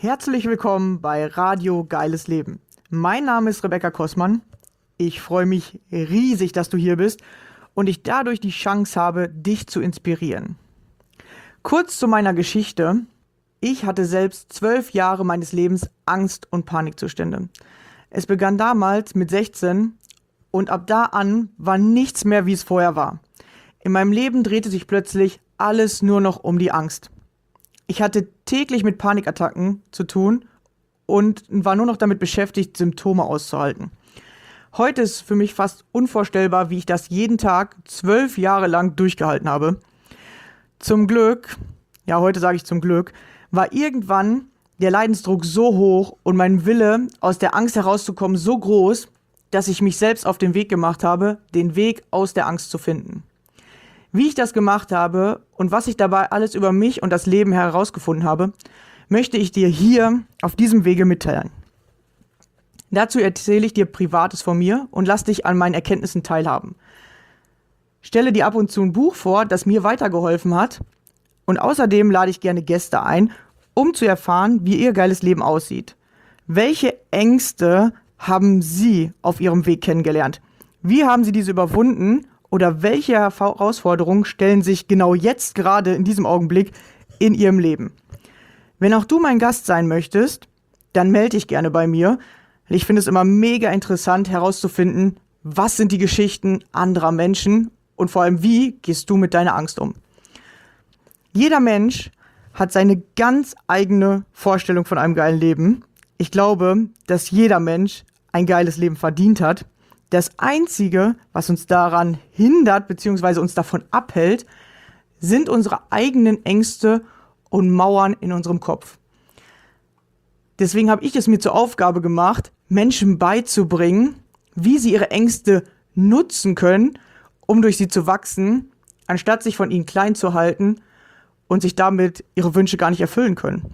Herzlich willkommen bei Radio Geiles Leben. Mein Name ist Rebecca Kossmann. Ich freue mich riesig, dass du hier bist und ich dadurch die Chance habe, dich zu inspirieren. Kurz zu meiner Geschichte. Ich hatte selbst 12 Jahre meines Lebens Angst- und Panikzustände. Es begann damals mit 16 und ab da an war nichts mehr, wie es vorher war. In meinem Leben drehte sich plötzlich alles nur noch um die Angst. Ich hatte täglich mit Panikattacken zu tun und war nur noch damit beschäftigt, Symptome auszuhalten. Heute ist für mich fast unvorstellbar, wie ich das jeden Tag 12 Jahre lang durchgehalten habe. Zum Glück, ja heute sage ich zum Glück, war irgendwann der Leidensdruck so hoch und mein Wille, aus der Angst herauszukommen, so groß, dass ich mich selbst auf den Weg gemacht habe, den Weg aus der Angst zu finden. Wie ich das gemacht habe und was ich dabei alles über mich und das Leben herausgefunden habe, möchte ich dir hier auf diesem Wege mitteilen. Dazu erzähle ich dir Privates von mir und lass dich an meinen Erkenntnissen teilhaben. Stelle dir ab und zu ein Buch vor, das mir weitergeholfen hat, und außerdem lade ich gerne Gäste ein, um zu erfahren, wie ihr geiles Leben aussieht. Welche Ängste haben Sie auf Ihrem Weg kennengelernt? Wie haben Sie diese überwunden? Oder welche Herausforderungen stellen sich genau jetzt gerade in diesem Augenblick in Ihrem Leben? Wenn auch du mein Gast sein möchtest, dann melde dich gerne bei mir. Ich finde es immer mega interessant herauszufinden, was sind die Geschichten anderer Menschen und vor allem, wie gehst du mit deiner Angst um? Jeder Mensch hat seine ganz eigene Vorstellung von einem geilen Leben. Ich glaube, dass jeder Mensch ein geiles Leben verdient hat. Das Einzige, was uns daran hindert bzw. uns davon abhält, sind unsere eigenen Ängste und Mauern in unserem Kopf. Deswegen habe ich es mir zur Aufgabe gemacht, Menschen beizubringen, wie sie ihre Ängste nutzen können, um durch sie zu wachsen, anstatt sich von ihnen klein zu halten und sich damit ihre Wünsche gar nicht erfüllen können.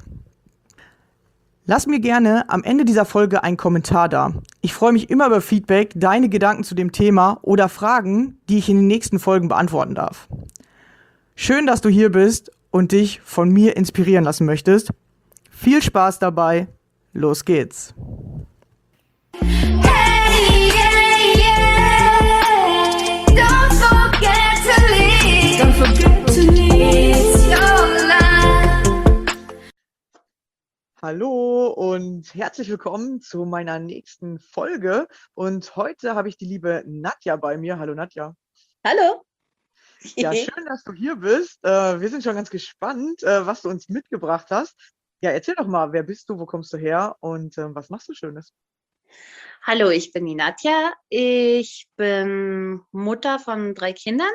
Lass mir gerne am Ende dieser Folge einen Kommentar da. Ich freue mich immer über Feedback, deine Gedanken zu dem Thema oder Fragen, die ich in den nächsten Folgen beantworten darf. Schön, dass du hier bist und dich von mir inspirieren lassen möchtest. Viel Spaß dabei. Los geht's. Hey, yeah, yeah. Don't forget to leave. Don't forget to leave your life. Hallo und herzlich willkommen zu meiner nächsten Folge. Und heute habe ich die liebe Nadja bei mir. Hallo Nadja. Hallo. Ja, schön, dass du hier bist. Wir sind schon ganz gespannt, was du uns mitgebracht hast. Ja, erzähl doch mal, wer bist du, wo kommst du her und was machst du Schönes? Hallo, ich bin die Nadja. Ich bin Mutter von 3 Kindern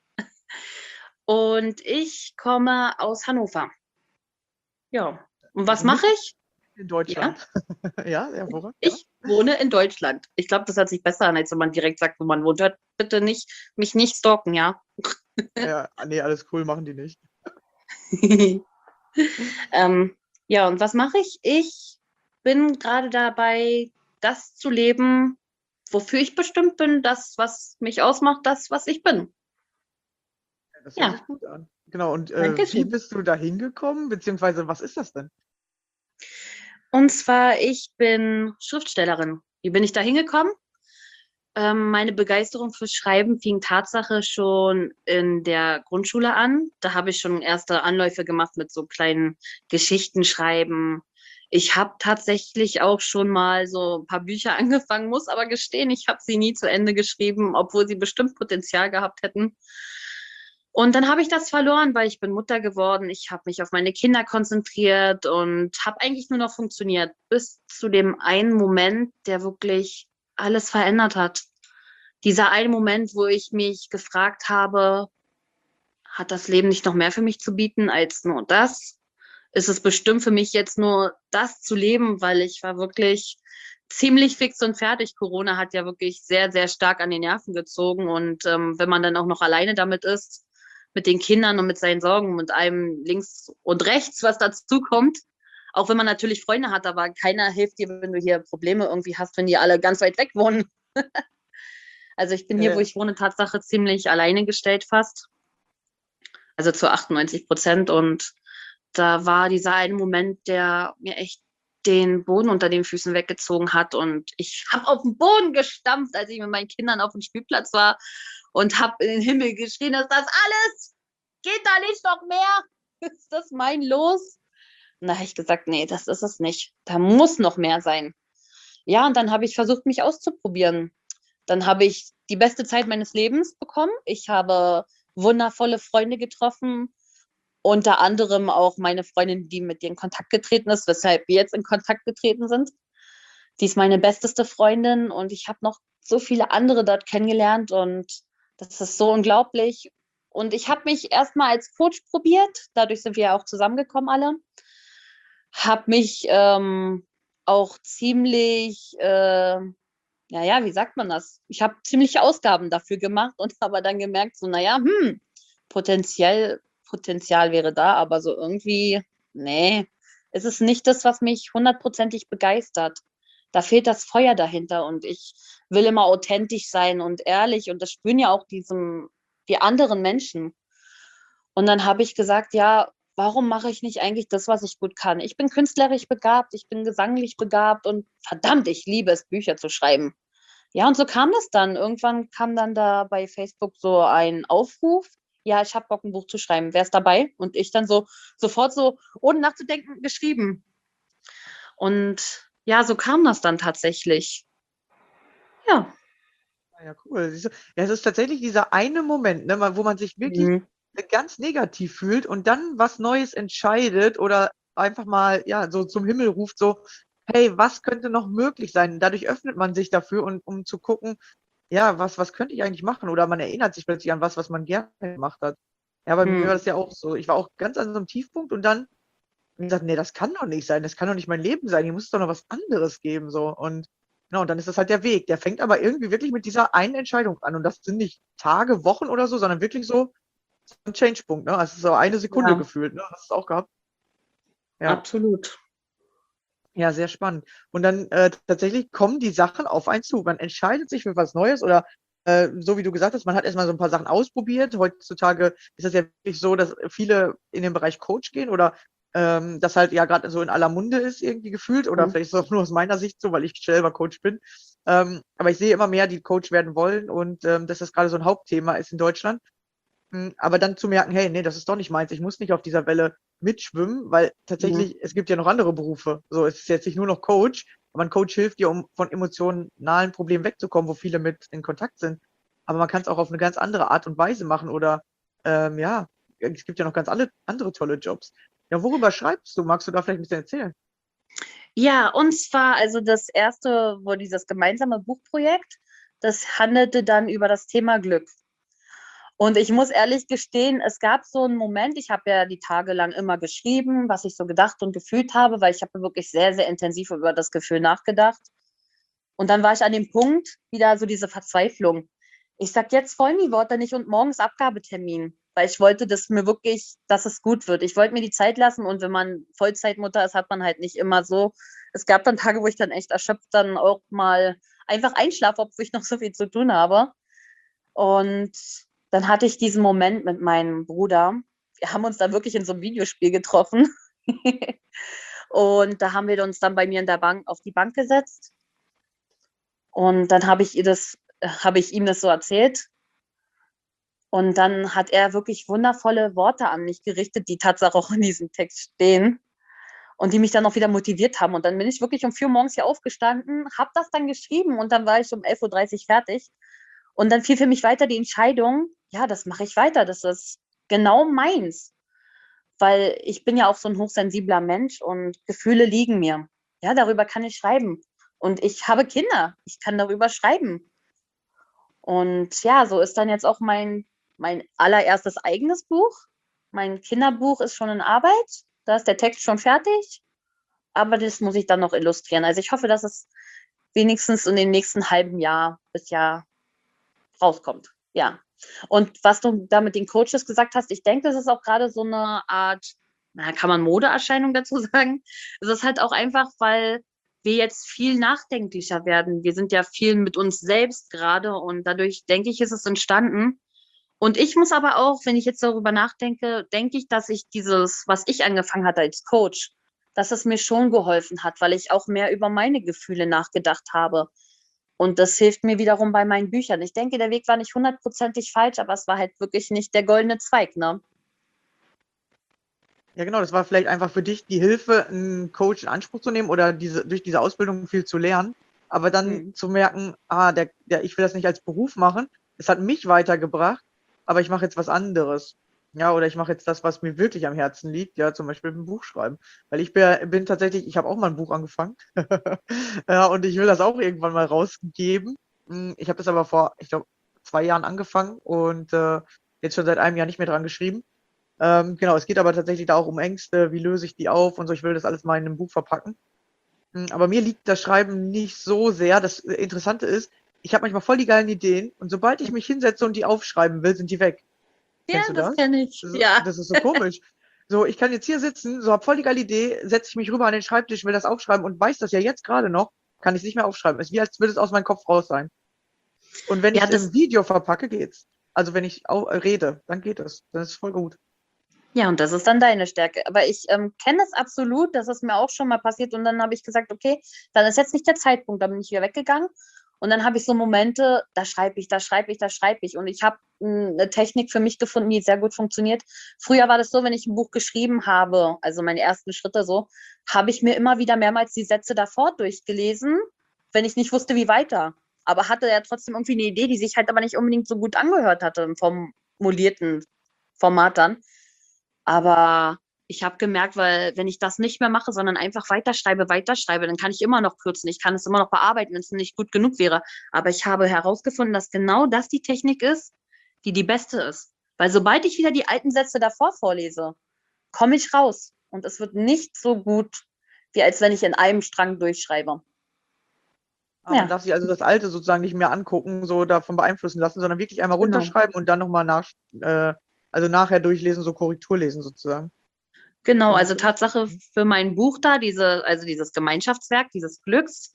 und ich komme aus Hannover. Ja, und was mache ich? In Deutschland. Ja, hervorragend. Ich wohne in Deutschland. Ich glaube, das hört sich besser an, als wenn man direkt sagt, wo man wohnt. Hört bitte nicht, mich nicht stalken, ja? Ja, nee, alles cool, machen die nicht. Ja, und was mache ich? Ich bin gerade dabei, das zu leben, wofür ich bestimmt bin, das, was mich ausmacht, das, was ich bin. Das Ja. hört sich gut an. Genau, und wie Dankeschön. bist du da hingekommen, beziehungsweise was ist das denn? Und zwar, ich bin Schriftstellerin. Wie bin ich da hingekommen? Meine Begeisterung fürs Schreiben fing Tatsache schon in der Grundschule an. Da habe ich schon erste Anläufe gemacht mit so kleinen Geschichten schreiben. Ich habe tatsächlich auch schon mal so ein paar Bücher angefangen, muss aber gestehen, ich habe sie nie zu Ende geschrieben, obwohl sie bestimmt Potenzial gehabt hätten. Und dann habe ich das verloren, weil ich bin Mutter geworden. Ich habe mich auf meine Kinder konzentriert und habe eigentlich nur noch funktioniert, bis zu dem einen Moment, der wirklich alles verändert hat. Dieser eine Moment, wo ich mich gefragt habe, hat das Leben nicht noch mehr für mich zu bieten als nur das? Ist es bestimmt für mich jetzt nur das zu leben, weil ich war wirklich ziemlich fix und fertig. Corona hat ja wirklich sehr, sehr stark an den Nerven gezogen und wenn man dann auch noch alleine damit ist, mit den Kindern und mit seinen Sorgen und einem links und rechts, was dazu kommt, auch wenn man natürlich Freunde hat, aber keiner hilft dir, wenn du hier Probleme irgendwie hast, wenn die alle ganz weit weg wohnen. Also ich bin hier, wo ich wohne, Tatsache ziemlich alleine gestellt fast. Also zu 98%. Und da war dieser eine Moment, der mir echt den Boden unter den Füßen weggezogen hat. Und ich habe auf den Boden gestampft, als ich mit meinen Kindern auf dem Spielplatz war und habe in den Himmel geschrien, ist das alles? Geht da nicht noch mehr? Ist das mein Los? Und da habe ich gesagt, nee, das ist es nicht. Da muss noch mehr sein. Ja, und dann habe ich versucht, mich auszuprobieren. Dann habe ich die beste Zeit meines Lebens bekommen. Ich habe wundervolle Freunde getroffen, unter anderem auch meine Freundin, die mit dir in Kontakt getreten ist, weshalb wir jetzt in Kontakt getreten sind. Die ist meine besteste Freundin und ich habe noch so viele andere dort kennengelernt und das ist so unglaublich. Und ich habe mich erstmal als Coach probiert, dadurch sind wir ja auch zusammengekommen alle. Habe mich auch ziemlich, naja, wie sagt man das? Ich habe ziemliche Ausgaben dafür gemacht und aber dann gemerkt, so, naja, Potenzial wäre da, aber so irgendwie, nee, es ist nicht das, was mich hundertprozentig begeistert. Da fehlt das Feuer dahinter und ich will immer authentisch sein und ehrlich und das spüren ja auch die anderen Menschen. Und dann habe ich gesagt, ja, warum mache ich nicht eigentlich das, was ich gut kann? Ich bin künstlerisch begabt, ich bin gesanglich begabt und verdammt, ich liebe es, Bücher zu schreiben. Ja, und so kam das dann. Irgendwann kam dann da bei Facebook so ein Aufruf, ja, ich habe Bock, ein Buch zu schreiben. Wer ist dabei? Und ich dann so sofort so, ohne nachzudenken, geschrieben. Und ja, so kam das dann tatsächlich. Ja. Ja, cool. Siehst du? Ja, es ist tatsächlich dieser eine Moment, ne, wo man sich wirklich Mhm. ganz negativ fühlt und dann was Neues entscheidet oder einfach mal, ja, so zum Himmel ruft, so, hey, was könnte noch möglich sein? Dadurch öffnet man sich dafür und um zu gucken, ja, was könnte ich eigentlich machen? Oder man erinnert sich plötzlich an was man gerne gemacht hat. Ja, bei mir war Mhm. das ja auch so. Ich war auch ganz an so einem Tiefpunkt und dann hab ich gesagt, nee, das kann doch nicht sein, das kann doch nicht mein Leben sein, hier muss es doch noch was anderes geben, so. Und genau, und dann ist das halt der Weg. Der fängt aber irgendwie wirklich mit dieser einen Entscheidung an. Und das sind nicht Tage, Wochen oder so, sondern wirklich so ein Change-Punkt, ne? Also so eine Sekunde Ja, gefühlt, ne? Hast du es auch gehabt? Ja. absolut. Ja, sehr spannend. Und dann tatsächlich kommen die Sachen auf einen zu. Man entscheidet sich für was Neues oder so wie du gesagt hast, man hat erstmal so ein paar Sachen ausprobiert. Heutzutage ist es ja wirklich so, dass viele in den Bereich Coach gehen oder das halt ja gerade so in aller Munde ist irgendwie gefühlt oder Mhm. vielleicht ist es auch nur aus meiner Sicht so, weil ich selber Coach bin. Aber ich sehe immer mehr, die Coach werden wollen und dass das gerade so ein Hauptthema ist in Deutschland. Aber dann zu merken, hey, nee, das ist doch nicht meins. Ich muss nicht auf dieser Welle mitschwimmen, weil Mhm. tatsächlich, es gibt ja noch andere Berufe. So, es ist jetzt nicht nur noch Coach, aber ein Coach hilft dir, um von emotionalen Problemen wegzukommen, wo viele mit in Kontakt sind. Aber man kann es auch auf eine ganz andere Art und Weise machen oder ja, es gibt ja noch ganz alle andere tolle Jobs. Ja, worüber schreibst du? Magst du da vielleicht ein bisschen erzählen? Ja, und zwar, also das erste, wo dieses gemeinsame Buchprojekt, das handelte dann über das Thema Glück. Und ich muss ehrlich gestehen, es gab so einen Moment, ich habe ja die Tage lang immer geschrieben, was ich so gedacht und gefühlt habe, weil ich habe wirklich sehr, sehr intensiv über das Gefühl nachgedacht. Und dann war ich an dem Punkt, wieder so diese Verzweiflung. Ich sag jetzt folgen die Worte nicht und morgens Abgabetermin, weil ich wollte, dass mir wirklich, dass es gut wird. Ich wollte mir die Zeit lassen und wenn man Vollzeitmutter ist, hat man halt nicht immer so. Es gab dann Tage, wo ich dann echt erschöpft dann auch mal einfach einschlafe, obwohl ich noch so viel zu tun habe. Und dann hatte ich diesen Moment mit meinem Bruder. Wir haben uns da wirklich in so einem Videospiel getroffen. Und da haben wir uns dann bei mir in der Bank auf die Bank gesetzt. Und dann habe ich ihm das so erzählt. Und dann hat er wirklich wundervolle Worte an mich gerichtet, die Tatsache auch in diesem Text stehen und die mich dann auch wieder motiviert haben. Und dann bin ich wirklich um 4 Uhr morgens hier aufgestanden, habe das dann geschrieben und dann war ich um 11:30 Uhr fertig. Und dann fiel für mich weiter die Entscheidung, ja, das mache ich weiter, das ist genau meins. Weil ich bin ja auch so ein hochsensibler Mensch und Gefühle liegen mir. Ja, darüber kann ich schreiben. Und ich habe Kinder, ich kann darüber schreiben. Und ja, so ist dann jetzt auch mein allererstes eigenes Buch. Mein Kinderbuch ist schon in Arbeit, da ist der Text schon fertig, aber das muss ich dann noch illustrieren. Also ich hoffe, dass es wenigstens in den nächsten halben Jahr bis Jahr rauskommt. Ja. Und was du da mit den Coaches gesagt hast, ich denke, das ist auch gerade so eine Art, na, kann man Modeerscheinung dazu sagen? Es ist halt auch einfach, weil wir jetzt viel nachdenklicher werden. Wir sind ja viel mit uns selbst gerade und dadurch, denke ich, ist es entstanden. Und ich muss aber auch, wenn ich jetzt darüber nachdenke, denke ich, dass ich dieses, was ich angefangen hatte als Coach, dass es mir schon geholfen hat, weil ich auch mehr über meine Gefühle nachgedacht habe. Und das hilft mir wiederum bei meinen Büchern. Ich denke, der Weg war nicht hundertprozentig falsch, aber es war halt wirklich nicht der goldene Zweig, ne? Ja, genau, das war vielleicht einfach für dich die Hilfe, 'n Coach in Anspruch zu nehmen oder durch diese Ausbildung viel zu lernen, aber dann Mhm. zu merken: ich will das nicht als Beruf machen. Es hat mich weitergebracht, aber ich mache jetzt was anderes. Ja, oder ich mache jetzt das, was mir wirklich am Herzen liegt, ja, zum Beispiel 'n Buch schreiben. Weil bin tatsächlich ich habe auch mal 'n Buch angefangen. Ja, und ich will das auch irgendwann mal rausgeben. Ich habe das aber vor, ich glaube, 2 Jahren angefangen und, jetzt schon seit einem Jahr nicht mehr dran geschrieben. Genau, es geht aber tatsächlich da auch um Ängste, wie löse ich die auf und so. Ich will das alles mal in 'nem Buch verpacken. Aber mir liegt das Schreiben nicht so sehr. Das, Interessante ist, ich habe manchmal voll die geilen Ideen und sobald ich mich hinsetze und die aufschreiben will, sind die weg. Ja, Kennst du das das? kenne ich. Ja. Das ist so komisch. So, ich kann jetzt hier sitzen, so habe voll die geile Idee, setze ich mich rüber an den Schreibtisch, will das aufschreiben und weiß das ja jetzt grade noch, kann ich's nicht mehr aufschreiben. Ist wie, als würde es aus meinem Kopf raus sein. Und wenn Ja, ich's im Video verpacke, geht's. Also, wenn ich rede, dann geht es. Dann ist es voll gut. ja, und das ist dann deine Stärke. Aber ich kenne es absolut, das ist mir auch schon mal passiert. Und dann habe ich gesagt, okay, dann ist jetzt nicht der Zeitpunkt. Dann bin ich wieder weggegangen. Und dann habe ich so Momente, da schreibe ich, da schreibe ich, da schreibe ich. Und ich habe eine Technik für mich gefunden, die sehr gut funktioniert. Früher war das so, wenn ich ein Buch geschrieben habe, also meine ersten Schritte so, habe ich mir immer wieder mehrmals die Sätze davor durchgelesen, wenn ich nicht wusste, wie weiter. Aber hatte ja trotzdem irgendwie eine Idee, die sich halt aber nicht unbedingt so gut angehört hatte im formulierten Format dann. Aber ich habe gemerkt, weil wenn ich das nicht mehr mache, sondern einfach weiterschreibe, dann kann ich immer noch kürzen. Ich kann es immer noch bearbeiten, wenn es nicht gut genug wäre. Aber ich habe herausgefunden, dass genau das die Technik ist, die die beste ist. Weil sobald ich wieder die alten Sätze davor vorlese, komme ich raus. Und es wird nicht so gut, wie als wenn ich in einem Strang durchschreibe. Man Ja, darf sich also das Alte sozusagen nicht mehr angucken, so davon beeinflussen lassen, sondern wirklich einmal genau. runterschreiben und dann noch mal also nachher durchlesen, so Korrektur lesen sozusagen. Genau, Und also Tatsache für mein Buch da, also dieses Gemeinschaftswerk, dieses Glücksbuch,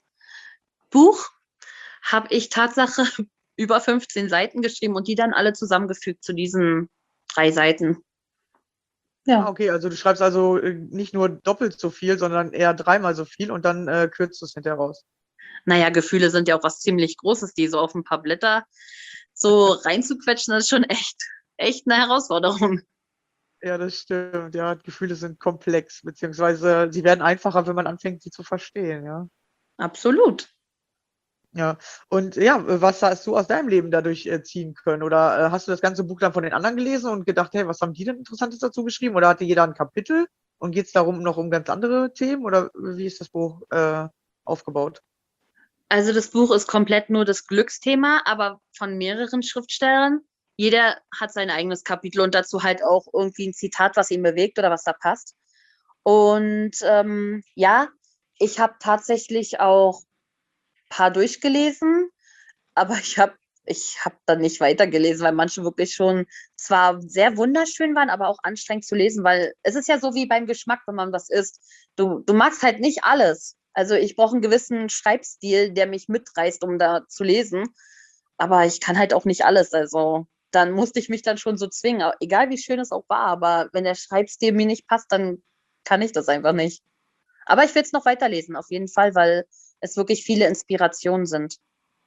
habe ich Tatsache über 15 Seiten geschrieben und die dann alle zusammengefügt zu diesen 3 Seiten. Ja. okay, also du schreibst also, nicht nur doppelt so viel, sondern eher dreimal so viel und dann, kürzt du's hinterher raus. Naja, Gefühle sind ja auch was ziemlich Großes, die so auf ein paar Blätter so reinzuquetschen, das ist schon echt eine Herausforderung. Ja, das stimmt. Ja, Gefühle sind komplex, beziehungsweise sie werden einfacher, wenn man anfängt, sie zu verstehen, ja. Absolut. Ja. Und ja, was hast du aus deinem Leben dadurch, ziehen können? Oder, hast du das ganze Buch dann von den anderen gelesen und gedacht: „Hey, was haben die denn Interessantes dazu geschrieben?“ Oder hatte jeder 'n Kapitel und geht's darum noch um ganz andere Themen oder wie ist das Buch, aufgebaut? Also, das Buch ist komplett nur das Glücksthema, aber von mehreren Schriftstellern. Jeder hat sein eigenes Kapitel und dazu halt auch irgendwie 'n Zitat, was ihn bewegt oder was da passt. Und, ja, ich habe tatsächlich auch paar durchgelesen, aber ich habe dann nicht weitergelesen, weil manche wirklich schon zwar sehr wunderschön waren, aber auch anstrengend zu lesen, weil es ist ja so wie beim Geschmack, wenn man was isst. Du magst halt nicht alles. Also, ich brauche 'n gewissen Schreibstil, der mich mitreißt, um da zu lesen, aber ich kann halt auch nicht alles. Also, dann musste ich mich dann schon so zwingen, egal wie schön es auch war, aber wenn der Schreibstil mir nicht passt, dann kann ich das einfach nicht. Aber ich will es noch weiterlesen, auf jeden Fall, weil es wirklich viele Inspirationen sind.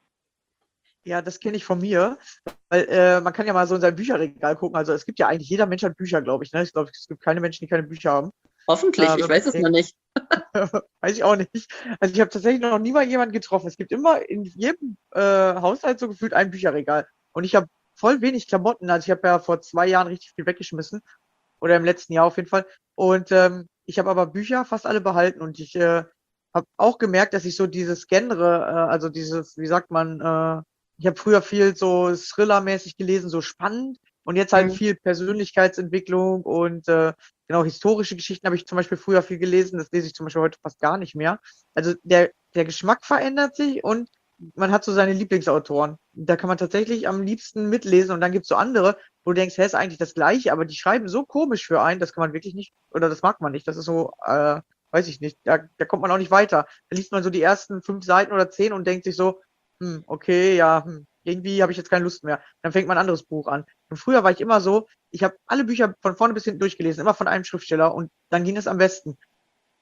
Ja, das kenne ich von mir, weil, man kann ja mal so in sein Bücherregal gucken. Also, es gibt ja eigentlich jeder Mensch hat Bücher, glaube ich, ne? Ich glaube, es gibt keine Menschen, die keine Bücher haben. Hoffentlich, ich Wenn man weiß es noch irgend nicht. weiß ich auch nicht. Also, ich habe tatsächlich noch nie mal jemanden getroffen. Es gibt immer in jedem, Haushalt so gefühlt ein Bücherregal. Und ich habe voll wenig Klamotten. Also, ich habe ja vor 2 Jahren richtig viel weggeschmissen oder im letzten Jahr auf jeden Fall. Und, ich habe aber Bücher fast alle behalten und ich, habe auch gemerkt, dass ich so dieses Genre, also dieses, wie sagt man, ich habe früher viel so Thriller-mäßig gelesen, so spannend und jetzt halt Mhm. viel Persönlichkeitsentwicklung und, genau, historische Geschichten habe ich zum Beispiel früher viel gelesen. Das lese ich zum Beispiel heute fast gar nicht mehr. Also, der Geschmack verändert sich und man hat so seine Lieblingsautoren. Da kann man tatsächlich am liebsten mitlesen und dann gibt's so andere, wo du denkst: „Hä, ist eigentlich das Gleiche“, aber die schreiben so komisch für einen, das kann man wirklich nicht oder das mag man nicht. Das ist so, weiß ich nicht, da kommt man auch nicht weiter. Da liest man so die ersten 5 Seiten oder 10 und denkt sich so: okay, ja, irgendwie habe ich jetzt keine Lust mehr.“ Dann fängt man 'n anderes Buch an. Und früher war ich immer so, ich habe alle Bücher von vorne bis hinten durchgelesen, immer von einem Schriftsteller und dann ging es am besten.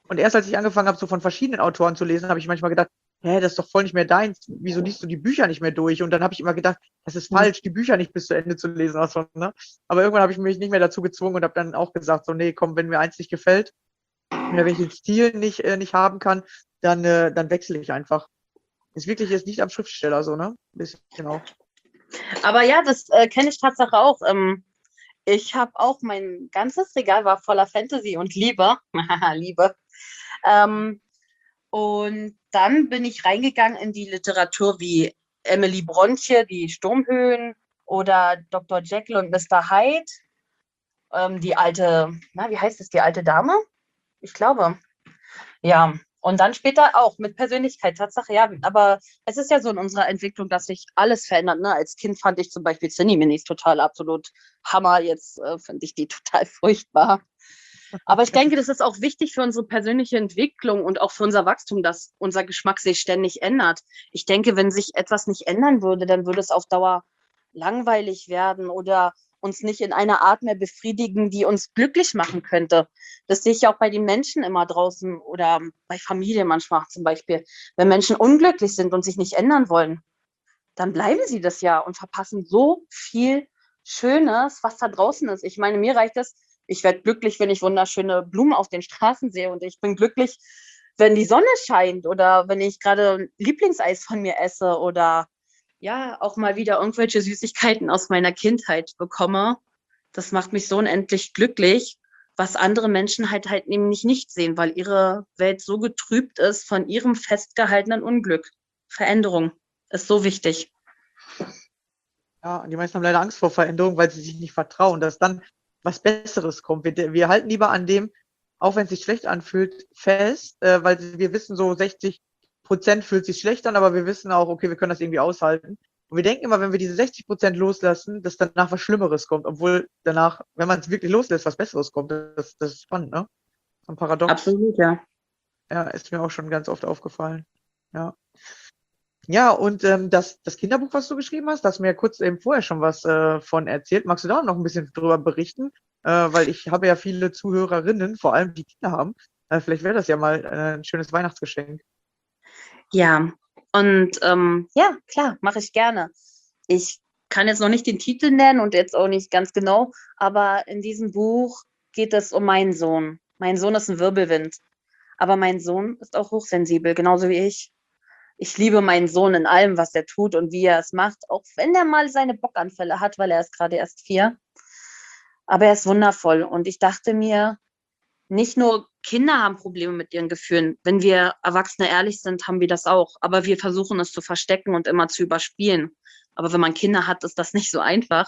Und erst als ich angefangen habe, so von verschiedenen Autoren zu lesen, habe ich manchmal gedacht, hä, das ist doch voll nicht mehr deins. Wieso liest du die Bücher nicht mehr durch? Und dann habe ich immer gedacht, das ist falsch, die Bücher nicht bis zu Ende zu lesen. Also, ne? Aber irgendwann habe ich mich nicht mehr dazu gezwungen und habe dann auch gesagt, so, nee, komm, wenn mir eins nicht gefällt, oder wenn ich den Stil nicht haben kann, dann wechsle ich einfach. Ist wirklich jetzt nicht am Schriftsteller so, ne? Bisschen auch. Aber ja, das kenne ich Tatsache auch. Ich habe auch, mein ganzes Regal war voller Fantasy und Liebe. Liebe. Ähm, und dann bin ich reingegangen in die Literatur wie Emily Brontë, die Sturmhöhen oder Dr. Jekyll und Mr. Hyde. Die alte, na, wie heißt es, die alte Dame? Ich glaube. Ja, und dann später auch mit Persönlichkeit, Tatsache, ja. Aber es ist ja so in unserer Entwicklung, dass sich alles verändert. Ne? Als Kind fand ich zum Beispiel Zinni-Minis total absolut Hammer. Jetzt finde ich die total furchtbar. Aber ich denke, das ist auch wichtig für unsere persönliche Entwicklung und auch für unser Wachstum, dass unser Geschmack sich ständig ändert. Ich denke, wenn sich etwas nicht ändern würde, dann würde es auf Dauer langweilig werden oder uns nicht in einer Art mehr befriedigen, die uns glücklich machen könnte. Das sehe ich auch bei den Menschen immer draußen oder bei Familien manchmal zum Beispiel. Wenn Menschen unglücklich sind und sich nicht ändern wollen, dann bleiben sie das ja und verpassen so viel Schönes, was da draußen ist. Ich meine, mir reicht es, ich werde glücklich, wenn ich wunderschöne Blumen auf den Straßen sehe und ich bin glücklich, wenn die Sonne scheint oder wenn ich gerade ein Lieblingseis von mir esse oder ja, auch mal wieder irgendwelche Süßigkeiten aus meiner Kindheit bekomme. Das macht mich so unendlich glücklich, was andere Menschen halt nämlich nicht sehen, weil ihre Welt so getrübt ist von ihrem festgehaltenen Unglück. Veränderung ist so wichtig. Ja, und die meisten haben leider Angst vor Veränderung, weil sie sich nicht vertrauen, dass dann was Besseres kommt. Wir halten lieber an dem, auch wenn es sich schlecht anfühlt, fest, weil wir wissen, so 60% fühlt sich schlecht an, aber wir wissen auch, okay, wir können das irgendwie aushalten. Und wir denken immer, wenn wir diese 60% loslassen, dass danach was Schlimmeres kommt, obwohl danach, wenn man es wirklich loslässt, was Besseres kommt. Das ist spannend, ne? Ein Paradox. Absolut, ja. Ja, ist mir auch schon ganz oft aufgefallen. Ja. Ja, und das Kinderbuch, was du geschrieben hast, da hast du mir ja kurz eben vorher schon was von erzählt. Magst du da noch ein bisschen drüber berichten? Weil ich habe ja viele Zuhörerinnen, vor allem die Kinder haben. Vielleicht wäre das ja mal ein schönes Weihnachtsgeschenk. Ja, und ja, klar, mache ich gerne. Ich kann jetzt noch nicht den Titel nennen und jetzt auch nicht ganz genau, aber in diesem Buch geht es um meinen Sohn. Mein Sohn ist ein Wirbelwind, aber mein Sohn ist auch hochsensibel, genauso wie ich. Ich liebe meinen Sohn in allem, was er tut und wie er es macht, auch wenn er mal seine Bockanfälle hat, weil er ist gerade erst 4. Aber er ist wundervoll und ich dachte mir, nicht nur Kinder haben Probleme mit ihren Gefühlen. Wenn wir Erwachsene ehrlich sind, haben wir das auch. Aber wir versuchen es zu verstecken und immer zu überspielen. Aber wenn man Kinder hat, ist das nicht so einfach.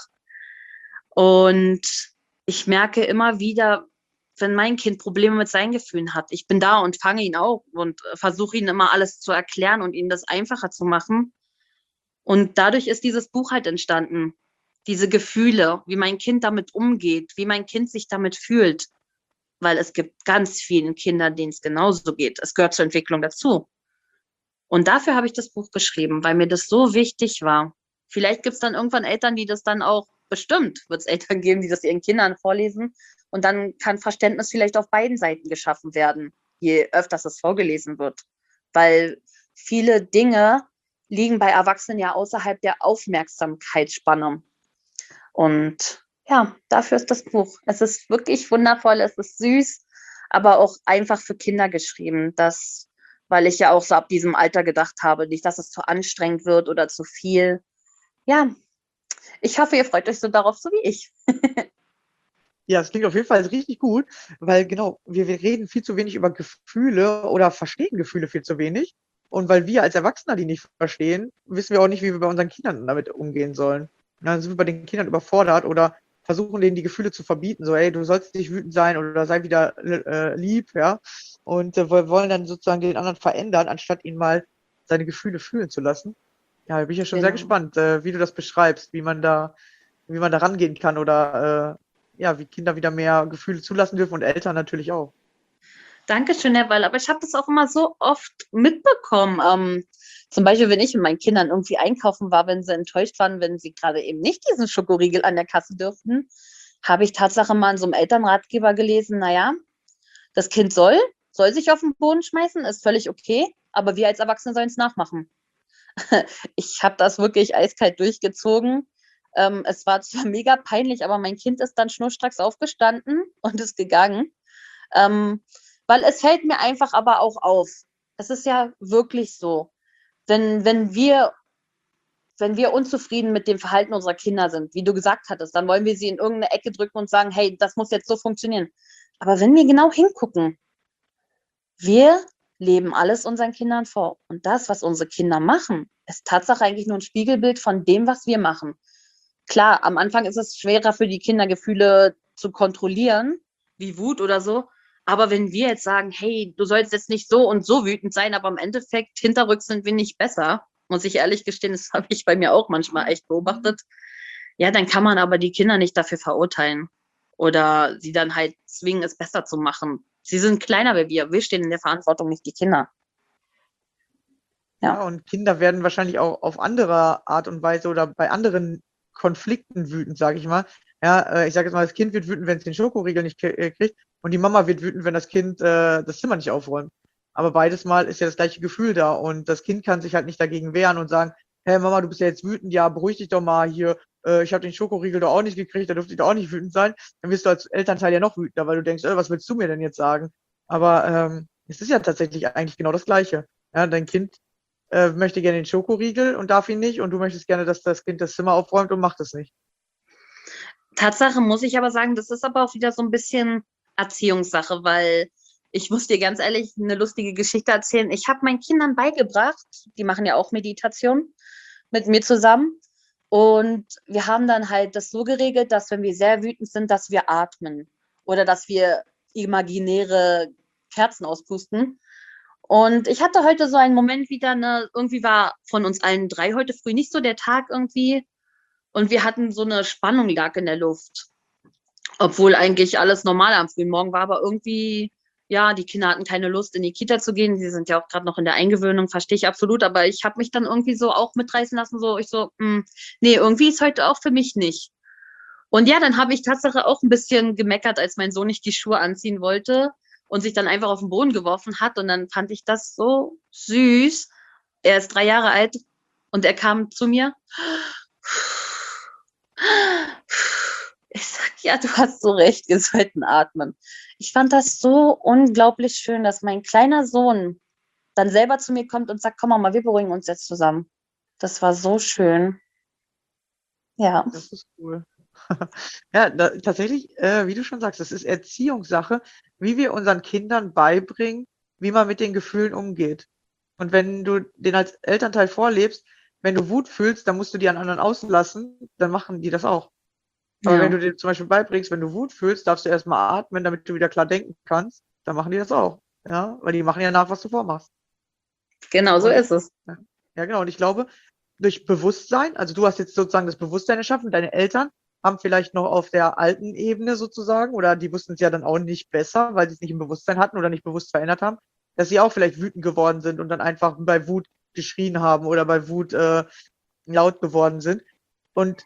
Und ich merke immer wieder, wenn mein Kind Probleme mit seinen Gefühlen hat, ich bin da und fange ihn auf und versuche ihm immer alles zu erklären und ihm das einfacher zu machen. Und dadurch ist dieses Buch halt entstanden. Diese Gefühle, wie mein Kind damit umgeht, wie mein Kind sich damit fühlt. Weil es gibt ganz vielen Kindern, denen es genauso geht. Es gehört zur Entwicklung dazu. Und dafür habe ich das Buch geschrieben, weil mir das so wichtig war. Vielleicht gibt es dann irgendwann Eltern, die das dann auch, bestimmt wird es Eltern geben, die das ihren Kindern vorlesen. Und dann kann Verständnis vielleicht auf beiden Seiten geschaffen werden, je öfters es vorgelesen wird. Weil viele Dinge liegen bei Erwachsenen ja außerhalb der Aufmerksamkeitsspanne. Und ja, dafür ist das Buch. Es ist wirklich wundervoll, es ist süß, aber auch einfach für Kinder geschrieben. Weil ich ja auch so ab diesem Alter gedacht habe, nicht, dass es zu anstrengend wird oder zu viel. Ja, ich hoffe, ihr freut euch so darauf, so wie ich. Ja, es klingt auf jeden Fall richtig gut, weil genau, wir reden viel zu wenig über Gefühle oder verstehen Gefühle viel zu wenig. Und weil wir als Erwachsener die nicht verstehen, wissen wir auch nicht, wie wir bei unseren Kindern damit umgehen sollen. Dann sind wir bei den Kindern überfordert oder versuchen denen die Gefühle zu verbieten, so, ey, du sollst nicht wütend sein oder sei wieder lieb, ja. Und wir wollen dann sozusagen den anderen verändern, anstatt ihn mal seine Gefühle fühlen zu lassen. Ja, da bin ich ja schon sehr gespannt, wie du das beschreibst, wie man da rangehen kann oder ja, wie Kinder wieder mehr Gefühle zulassen dürfen und Eltern natürlich auch. Dankeschön, Herr Weil, aber ich habe das auch immer so oft mitbekommen. Zum Beispiel, wenn ich mit meinen Kindern irgendwie einkaufen war, wenn sie enttäuscht waren, wenn sie gerade eben nicht diesen Schokoriegel an der Kasse dürften, habe ich Tatsache mal in so einem Elternratgeber gelesen, naja, das Kind soll soll sich auf den Boden schmeißen, ist völlig okay, aber wir als Erwachsene sollen es nachmachen. Ich habe das wirklich eiskalt durchgezogen. Es war zwar mega peinlich, aber mein Kind ist dann schnurstracks aufgestanden und ist gegangen. Weil es fällt mir einfach aber auch auf. Es ist ja wirklich so, wenn wir unzufrieden mit dem Verhalten unserer Kinder sind, wie du gesagt hattest, dann wollen wir sie in irgendeine Ecke drücken und sagen, hey, das muss jetzt so funktionieren. Aber wenn wir genau hingucken, wir leben alles unseren Kindern vor. Und das, was unsere Kinder machen, ist Tatsache eigentlich nur ein Spiegelbild von dem, was wir machen. Klar, am Anfang ist es schwerer für die Kinder, Gefühle zu kontrollieren, wie Wut oder so. Aber wenn wir jetzt sagen, hey, du sollst jetzt nicht so und so wütend sein, aber im Endeffekt hinterrücks sind wir nicht besser, muss ich ehrlich gestehen, das habe ich bei mir auch manchmal echt beobachtet. Ja, dann kann man aber die Kinder nicht dafür verurteilen oder sie dann halt zwingen, es besser zu machen. Sie sind kleiner wie wir. Wir stehen in der Verantwortung, nicht die Kinder. Ja, und Kinder werden wahrscheinlich auch auf andere Art und Weise oder bei anderen Konflikten wütend, sage ich mal. Ja, ich sage jetzt mal, das Kind wird wütend, wenn es den Schokoriegel nicht kriegt und die Mama wird wütend, wenn das Kind das Zimmer nicht aufräumt. Aber beides Mal ist ja das gleiche Gefühl da und das Kind kann sich halt nicht dagegen wehren und sagen, hey Mama, du bist ja jetzt wütend, ja, beruhig dich doch mal hier, ich habe den Schokoriegel doch auch nicht gekriegt, da dürfte ich doch auch nicht wütend sein. Dann wirst du als Elternteil ja noch wütender, weil du denkst, was willst du mir denn jetzt sagen? Aber es ist ja tatsächlich eigentlich genau das Gleiche. Ja, dein Kind möchte gerne den Schokoriegel und darf ihn nicht und du möchtest gerne, dass das Kind das Zimmer aufräumt und macht es nicht. Tatsache muss ich aber sagen, das ist aber auch wieder so ein bisschen Erziehungssache, weil ich muss dir ganz ehrlich eine lustige Geschichte erzählen. Ich habe meinen Kindern beigebracht, die machen ja auch Meditation mit mir zusammen. Und wir haben dann halt das so geregelt, dass wenn wir sehr wütend sind, dass wir atmen oder dass wir imaginäre Kerzen auspusten. Und ich hatte heute so einen Moment wieder, irgendwie war von uns allen drei heute früh nicht so der Tag irgendwie. Und wir hatten so eine Spannung lag in der Luft. Obwohl eigentlich alles normal am frühen Morgen war, aber irgendwie, ja, die Kinder hatten keine Lust, in die Kita zu gehen. Sie sind ja auch gerade noch in der Eingewöhnung, verstehe ich absolut. Aber ich habe mich dann irgendwie so auch mitreißen lassen, nee, irgendwie ist heute auch für mich nicht. Und ja, dann habe ich tatsächlich auch ein bisschen gemeckert, als mein Sohn nicht die Schuhe anziehen wollte und sich dann einfach auf den Boden geworfen hat. Und dann fand ich das so süß. Er ist 3 Jahre alt und er kam zu mir. Ich sag, ja, du hast so recht, wir sollten atmen. Ich fand das so unglaublich schön, dass mein kleiner Sohn dann selber zu mir kommt und sagt, komm mal, wir beruhigen uns jetzt zusammen. Das war so schön. Ja. Das ist cool. Ja, tatsächlich, wie du schon sagst, das ist Erziehungssache, wie wir unseren Kindern beibringen, wie man mit den Gefühlen umgeht. Und wenn du den als Elternteil vorlebst, wenn du Wut fühlst, dann musst du die an anderen auslassen, dann machen die das auch. Aber wenn Ja, du dir zum Beispiel beibringst, wenn du Wut fühlst, darfst du erstmal atmen, damit du wieder klar denken kannst, dann machen die das auch. Ja, weil die machen ja nach, was du vormachst. genau so Und ist es. ja, genau. Und ich glaube, durch Bewusstsein, also du hast jetzt sozusagen das Bewusstsein erschaffen, deine Eltern haben vielleicht noch auf der alten Ebene sozusagen, oder die wussten es ja dann auch nicht besser, weil sie es nicht im Bewusstsein hatten oder nicht bewusst verändert haben, dass sie auch vielleicht wütend geworden sind und dann einfach bei Wut geschrien haben oder bei Wut laut geworden sind. Und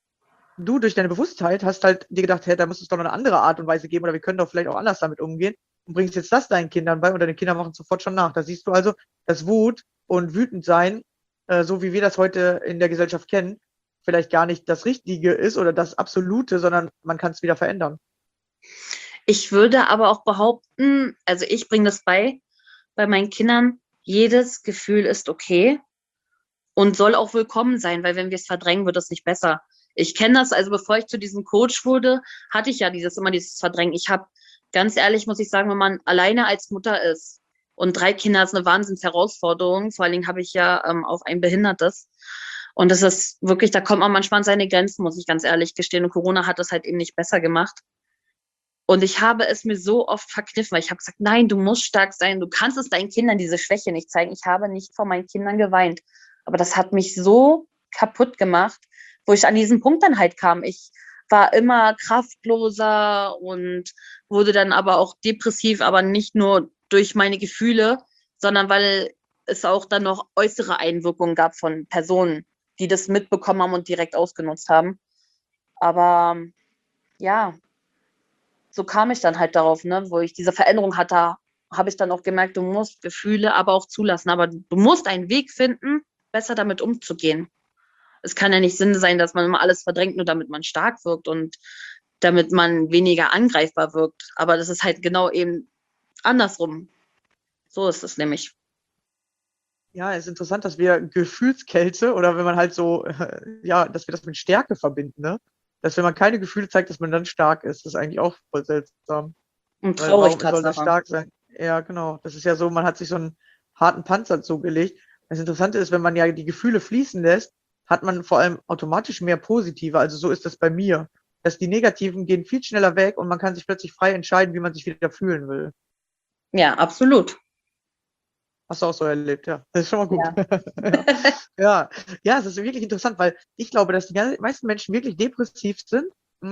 du durch deine Bewusstheit hast halt dir gedacht, hey, da muss es doch noch eine andere Art und Weise geben oder wir können doch vielleicht auch anders damit umgehen und bringst jetzt das deinen Kindern bei und deine Kinder machen sofort schon nach. Da siehst du also, dass Wut und wütend sein, so wie wir das heute in der Gesellschaft kennen, vielleicht gar nicht das Richtige ist oder das Absolute, sondern man kann es wieder verändern. Ich würde aber auch behaupten, also ich bringe das bei meinen Kindern, jedes Gefühl ist okay und soll auch willkommen sein, weil wenn wir es verdrängen, wird es nicht besser. Ich kenne das, also bevor ich zu diesem Coach wurde, hatte ich ja immer dieses Verdrängen. Ich habe, ganz ehrlich, muss ich sagen, wenn man alleine als Mutter ist und 3 Kinder ist eine Wahnsinnsherausforderung, vor allen Dingen habe ich ja auch ein Behindertes. Und das ist wirklich, da kommt man manchmal an seine Grenzen, muss ich ganz ehrlich gestehen. Und Corona hat das halt eben nicht besser gemacht. Und ich habe es mir so oft verkniffen, weil ich habe gesagt, nein, du musst stark sein, du kannst es deinen Kindern diese Schwäche nicht zeigen. Ich habe nicht vor meinen Kindern geweint. Aber das hat mich so kaputt gemacht, wo ich an diesen Punkt dann halt kam. Ich war immer kraftloser und wurde dann aber auch depressiv, aber nicht nur durch meine Gefühle, sondern weil es auch dann noch äußere Einwirkungen gab von Personen, die das mitbekommen haben und direkt ausgenutzt haben. Aber ja, so kam ich dann halt darauf, ne, wo ich diese Veränderung hatte. habe ich dann auch gemerkt, du musst Gefühle aber auch zulassen. Aber du musst einen Weg finden, besser damit umzugehen. Es kann ja nicht Sinn sein, dass man immer alles verdrängt, nur damit man stark wirkt und damit man weniger angreifbar wirkt. Aber das ist halt genau eben andersrum. So ist es nämlich. Ja, es ist interessant, dass wir Gefühlskälte oder wenn man halt so, ja, dass wir das mit Stärke verbinden, ne? Dass wenn man keine Gefühle zeigt, dass man dann stark ist. Das ist eigentlich auch voll seltsam. Und Weil traurig warum soll das Tatsache. stark sein? Ja, genau. Das ist ja so, man hat sich so einen harten Panzer zugelegt. Das Interessante ist, wenn man ja die Gefühle fließen lässt, hat man vor allem automatisch mehr positive. Also so ist das bei mir. Dass die negativen gehen viel schneller weg und man kann sich plötzlich frei entscheiden, wie man sich wieder fühlen will. Ja, absolut. Hast du auch so erlebt, ja. Das ist schon mal gut. Ja. Ja, ja, es ist wirklich interessant, weil ich glaube, dass die meisten Menschen wirklich depressiv sind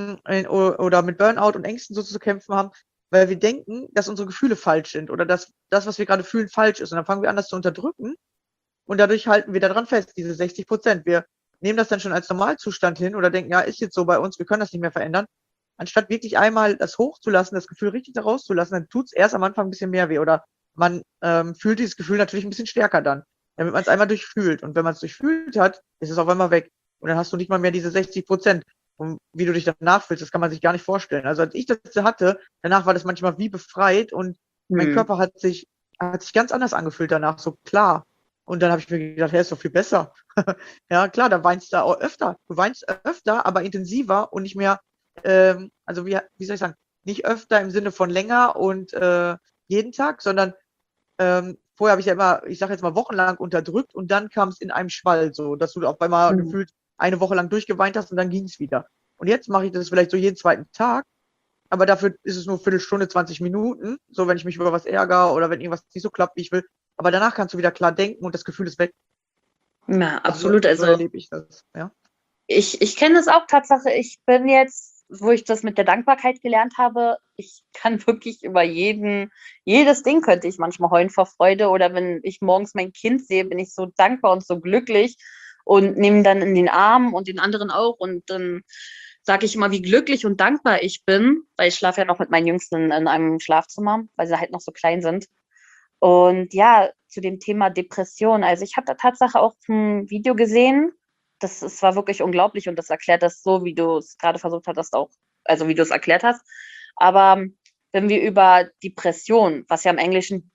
oder mit Burnout und Ängsten so zu kämpfen haben, weil wir denken, dass unsere Gefühle falsch sind oder dass das, was wir gerade fühlen, falsch ist. Und dann fangen wir an, das zu unterdrücken und dadurch halten wir daran fest, diese 60%. Wir nehmen das dann schon als Normalzustand hin oder denken, ja, ist jetzt so bei uns, wir können das nicht mehr verändern. Anstatt wirklich einmal das hochzulassen, das Gefühl richtig da rauszulassen, dann tut es erst am Anfang ein bisschen mehr weh oder man fühlt dieses Gefühl natürlich ein bisschen stärker dann, damit man es einmal durchfühlt. Und wenn man es durchfühlt hat, ist es auf einmal weg. Und dann hast du nicht mal mehr diese 60%. Und wie du dich danach fühlst, das kann man sich gar nicht vorstellen. Also als ich das hatte, danach war das manchmal wie befreit und mein Körper hat sich ganz anders angefühlt danach, so klar. Und dann habe ich mir gedacht, hey, ist doch viel besser. Ja, klar, da weinst du auch öfter. Du weinst öfter, aber intensiver und nicht mehr, also wie soll ich sagen, nicht öfter im Sinne von länger und jeden Tag, sondern vorher habe ich ja immer, ich sage jetzt mal, wochenlang unterdrückt und dann kam es in einem Schwall so, dass du auf einmal gefühlt eine Woche lang durchgeweint hast und dann ging es wieder. Und jetzt mache ich das vielleicht so jeden zweiten Tag, aber dafür ist es nur Viertelstunde, 20 Minuten, so wenn ich mich über was ärgere oder wenn irgendwas nicht so klappt, wie ich will. Aber danach kannst du wieder klar denken und das Gefühl ist weg. Ja, absolut. So Also erlebe ich das, ja. ich kenne das auch Tatsache. Ich bin jetzt, wo ich das mit der Dankbarkeit gelernt habe, ich kann wirklich über jedes Ding könnte ich manchmal heulen vor Freude. Oder wenn ich morgens mein Kind sehe, bin ich so dankbar und so glücklich und nehme ihn dann in den Arm und den anderen auch. Und dann sage ich immer, wie glücklich und dankbar ich bin, weil ich schlafe ja noch mit meinen Jüngsten in einem Schlafzimmer, weil sie halt noch so klein sind. Und ja, zu dem Thema Depression. Also ich habe da Tatsache auch ein Video gesehen. Das war wirklich unglaublich und das erklärt das so, wie du es gerade versucht hattest, auch, also wie du es erklärt hast. Aber wenn wir über Depression, was ja im Englischen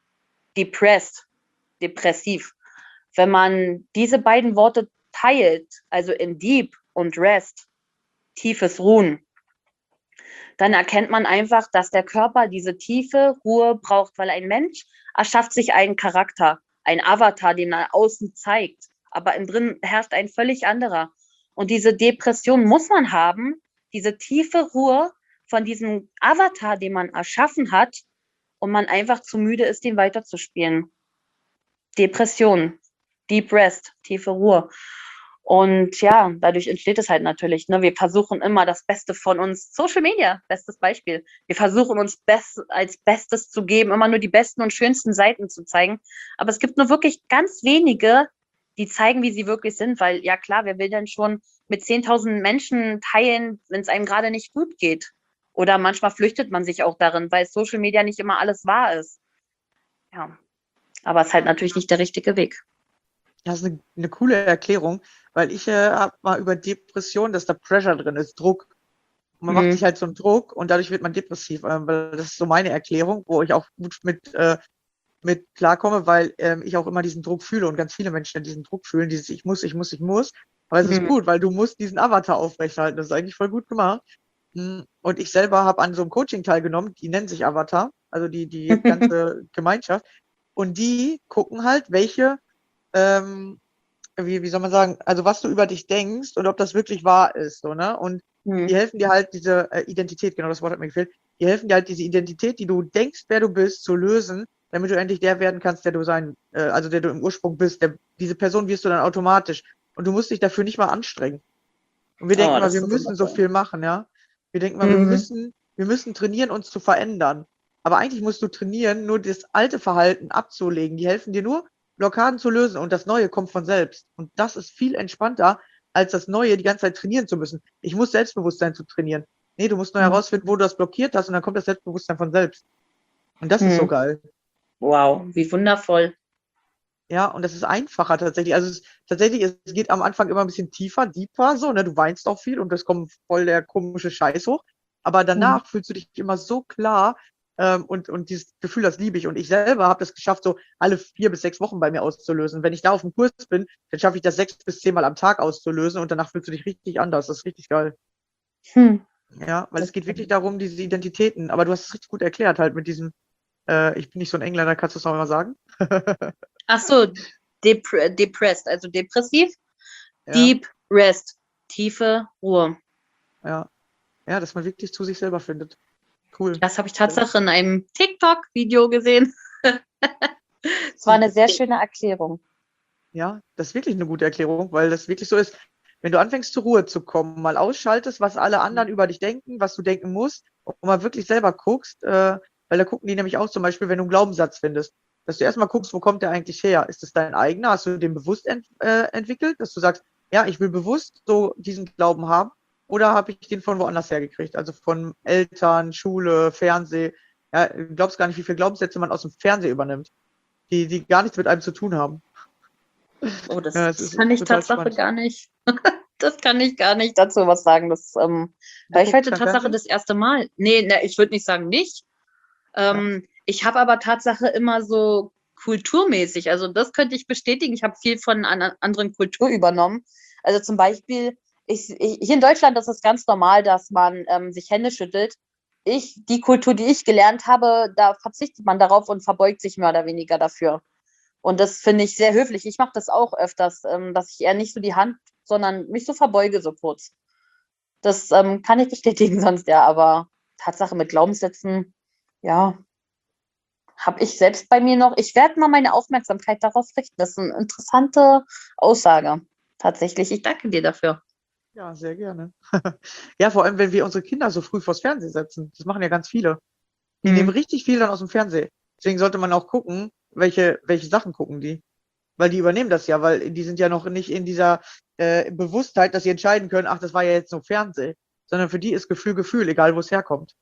depressiv, wenn man diese beiden Worte teilt, also in deep und rest, tiefes Ruhen, dann erkennt man einfach, dass der Körper diese tiefe Ruhe braucht, weil ein Mensch erschafft sich einen Charakter, ein Avatar, den er außen zeigt, aber innen drin herrscht ein völlig anderer. Und diese Depression muss man haben, diese tiefe Ruhe von diesem Avatar, den man erschaffen hat, und man einfach zu müde ist, den weiterzuspielen. Depression, Deep Rest, tiefe Ruhe. Und ja, dadurch entsteht es halt natürlich. Ne? Wir versuchen immer das Beste von uns. Social Media, bestes Beispiel. Wir versuchen uns als Bestes zu geben, immer nur die besten und schönsten Seiten zu zeigen. Aber es gibt nur wirklich ganz wenige, die zeigen, wie sie wirklich sind. Weil ja klar, wer will denn schon mit 10.000 Menschen teilen, wenn es einem gerade nicht gut geht? Oder manchmal flüchtet man sich auch darin, weil Social Media nicht immer alles wahr ist. Ja, aber es ist halt natürlich nicht der richtige Weg. Das ist eine coole Erklärung, weil ich habe mal über Depression, dass da Pressure drin ist, Druck. Und man macht sich halt so einen Druck und dadurch wird man depressiv. Weil das ist so meine Erklärung, wo ich auch gut mit klarkomme, weil ich auch immer diesen Druck fühle und ganz viele Menschen diesen Druck fühlen, dieses ich muss. Aber es ist gut, weil du musst diesen Avatar aufrechterhalten. Das ist eigentlich voll gut gemacht. Und ich selber habe an so einem Coaching teilgenommen, die nennen sich Avatar, also die ganze Gemeinschaft. Und die gucken halt, welche wie soll man sagen, also was du über dich denkst und ob das wirklich wahr ist, so, ne? Und die helfen dir halt diese Identität, genau das Wort hat mir gefehlt, die helfen dir halt diese Identität, die du denkst, wer du bist, zu lösen, damit du endlich der werden kannst, der du sein, also der du im Ursprung bist. Diese Person wirst du dann automatisch. Und du musst dich dafür nicht mal anstrengen. Und wir denken mal, wir müssen so viel machen, ja? Wir denken mal, wir müssen trainieren, uns zu verändern. Aber eigentlich musst du trainieren, nur das alte Verhalten abzulegen. Die helfen dir nur, Blockaden zu lösen und das Neue kommt von selbst. Und das ist viel entspannter, als das Neue die ganze Zeit trainieren zu müssen. Ich muss Selbstbewusstsein zu trainieren. Nee, du musst nur herausfinden, wo du das blockiert hast und dann kommt das Selbstbewusstsein von selbst. Und das ist so Hm. geil. Wow, wie wundervoll. Ja, und das ist einfacher tatsächlich. Also tatsächlich, es geht am Anfang immer ein bisschen tiefer, deeper, so, ne? Du weinst auch viel und es kommt voll der komische Scheiß hoch. Aber Hm. danach fühlst du dich immer so klar, und dieses Gefühl, das liebe ich. Und ich selber habe das geschafft, so alle 4 bis 6 Wochen bei mir auszulösen. Wenn ich da auf dem Kurs bin, dann schaffe ich das 6 bis 10 Mal am Tag auszulösen und danach fühlst du dich richtig anders. Das ist richtig geil. Hm. Ja, weil es geht wirklich darum, diese Identitäten. Aber du hast es richtig gut erklärt, halt mit diesem, ich bin nicht so ein Engländer, kannst du es noch mal sagen? Ach so, depressed, also depressiv. Ja, Deep Rest, tiefe Ruhe. ja. Ja, dass man wirklich zu sich selber findet. Cool. Das habe ich tatsächlich in einem TikTok-Video gesehen. Es war eine sehr schöne Erklärung. Ja, das ist wirklich eine gute Erklärung, weil das wirklich so ist, wenn du anfängst zur Ruhe zu kommen, mal ausschaltest, was alle anderen über dich denken, was du denken musst, und mal wirklich selber guckst, weil da gucken die nämlich auch zum Beispiel, wenn du einen Glaubenssatz findest, dass du erstmal guckst, wo kommt der eigentlich her? Ist es dein eigener? Hast du den bewusst entwickelt, dass du sagst, ja, ich will bewusst so diesen Glauben haben, oder habe ich den von woanders hergekriegt? Also von Eltern, Schule, Fernseh. Ja, du glaubst gar nicht, wie viele Glaubenssätze man aus dem Fernsehen übernimmt, die gar nichts mit einem zu tun haben. Oh, das, Ja, es das ist kann ich total Tatsache spannend. gar nicht. Das kann ich gar nicht dazu was sagen. Das, Du weil ich guckst heute kein Tatsache Fernsehen? das erste Mal. Nee, ne, ich würde nicht sagen nicht. Ja. Ich habe aber Tatsache immer so kulturmäßig, also das könnte ich bestätigen. Ich habe viel von einer anderen Kultur übernommen. Also zum Beispiel, hier in Deutschland ist es ganz normal, dass man sich Hände schüttelt. Die Kultur, die ich gelernt habe, da verzichtet man darauf und verbeugt sich mehr oder weniger dafür. Und das finde ich sehr höflich. Ich mache das auch öfters, dass ich eher nicht so die Hand, sondern mich so verbeuge so kurz. Das kann ich bestätigen sonst ja, aber Tatsache mit Glaubenssätzen, ja, habe ich selbst bei mir noch. Ich werde mal meine Aufmerksamkeit darauf richten. Das ist eine interessante Aussage. Tatsächlich. Ich danke dir dafür. Ja, sehr gerne. Ja, vor allem, wenn wir unsere Kinder so früh vors Fernsehen setzen. Das machen ja ganz viele. Die nehmen Hm. richtig viel dann aus dem Fernsehen. Deswegen sollte man auch gucken, welche Sachen gucken die. Weil die übernehmen das ja, weil die sind ja noch nicht in dieser Bewusstheit, dass sie entscheiden können, ach, das war ja jetzt nur Fernsehen. Sondern für die ist Gefühl Gefühl, egal wo es herkommt.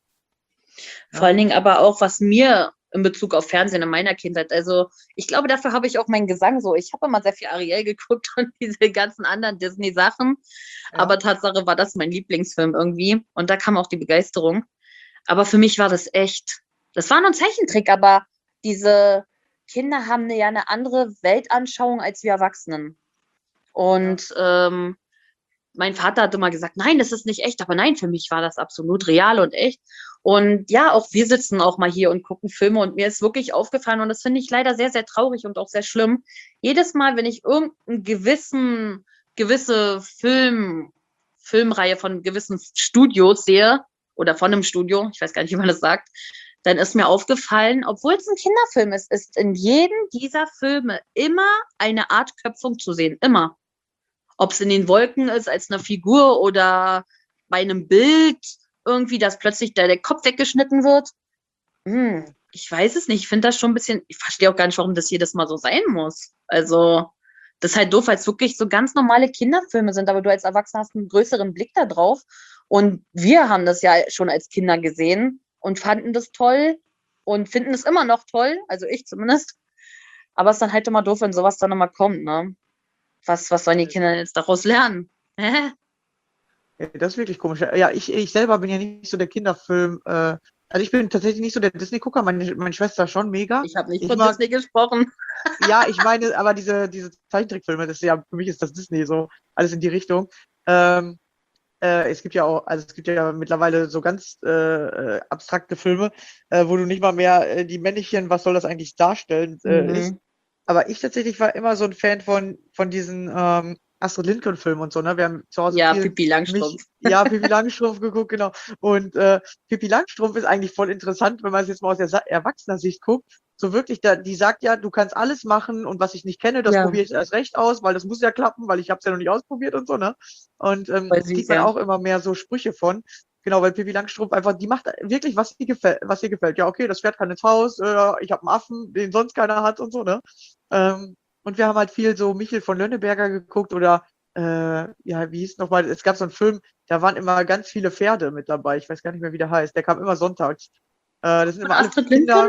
Vor Ja, allen Dingen aber auch, was mir in Bezug auf Fernsehen in meiner Kindheit, also ich glaube, dafür habe ich auch meinen Gesang so. Ich habe immer sehr viel Ariel geguckt und diese ganzen anderen Disney-Sachen. ja, Aber Tatsache war das mein Lieblingsfilm irgendwie. Und da kam auch die Begeisterung. Aber für mich war das echt, das war nur ein Zeichentrick, aber diese Kinder haben ja eine andere Weltanschauung als wir Erwachsenen. ja. Und mein Vater hat immer gesagt, nein, das ist nicht echt, aber nein, für mich war das absolut real und echt. Und ja, auch wir sitzen auch mal hier und gucken Filme und mir ist wirklich aufgefallen und das finde ich leider sehr, sehr traurig und auch sehr schlimm. Jedes Mal, wenn ich irgendeine gewisse Filmreihe von gewissen Studios sehe oder von einem Studio, ich weiß gar nicht, wie man das sagt, dann ist mir aufgefallen, obwohl es ein Kinderfilm ist, ist in jedem dieser Filme immer eine Art Köpfung zu sehen. Immer. Ob es in den Wolken ist, als eine Figur oder bei einem Bild irgendwie, dass plötzlich der Kopf weggeschnitten wird. Ich weiß es nicht. Ich finde das schon ein bisschen, ich verstehe auch gar nicht, warum das jedes Mal so sein muss. Also, das ist halt doof, weil es wirklich so ganz normale Kinderfilme sind, aber du als Erwachsener hast einen größeren Blick da drauf. Und wir haben das ja schon als Kinder gesehen und fanden das toll und finden es immer noch toll, also ich zumindest. Aber es ist dann halt immer doof, wenn sowas dann nochmal kommt, ne? Was sollen die Kinder jetzt daraus lernen? Ja, das ist wirklich komisch. Ja, ich selber bin ja nicht so der Kinderfilm, also ich bin tatsächlich nicht so der Disney-Gucker, meine Schwester schon mega. Ich habe nicht Ich von mag, Disney gesprochen. ja, ich meine, aber diese Zeichentrickfilme, das ist ja, für mich ist das Disney so, alles in die Richtung. Ähm, es gibt ja auch, also es gibt ja mittlerweile so ganz abstrakte Filme, wo du nicht mal mehr die Männchen, was soll das eigentlich darstellen, ist. Mhm. Aber ich tatsächlich war immer so ein Fan von diesen Astrid Lindgren-Filmen und so, ne? Wir haben zu Hause Ja, viel Pippi mich, Langstrumpf. ja, Pippi Langstrumpf geguckt, genau. Und Pippi Langstrumpf ist eigentlich voll interessant, wenn man es jetzt mal aus der Erwachsener-Sicht guckt. So wirklich, die sagt ja, du kannst alles machen und was ich nicht kenne, das Ja, probiere ich erst recht aus, weil das muss ja klappen, weil ich habe es ja noch nicht ausprobiert und so, ne? Und voll sieht süß, man ja. auch immer mehr so Sprüche von. Genau, weil Pippi Langstrumpf einfach, die macht wirklich, was ihr gefällt. Ja, okay, das Pferd kann ins Haus, ich habe einen Affen, den sonst keiner hat und so, ne? Und wir haben halt viel so Michel von Lönneberger geguckt oder, ja, wie hieß nochmal, es gab so einen Film, da waren immer ganz viele Pferde mit dabei. Ich weiß gar nicht mehr, wie der heißt. Der kam immer sonntags. Das sind Von immer alle Astrid Kinder. Lindgren?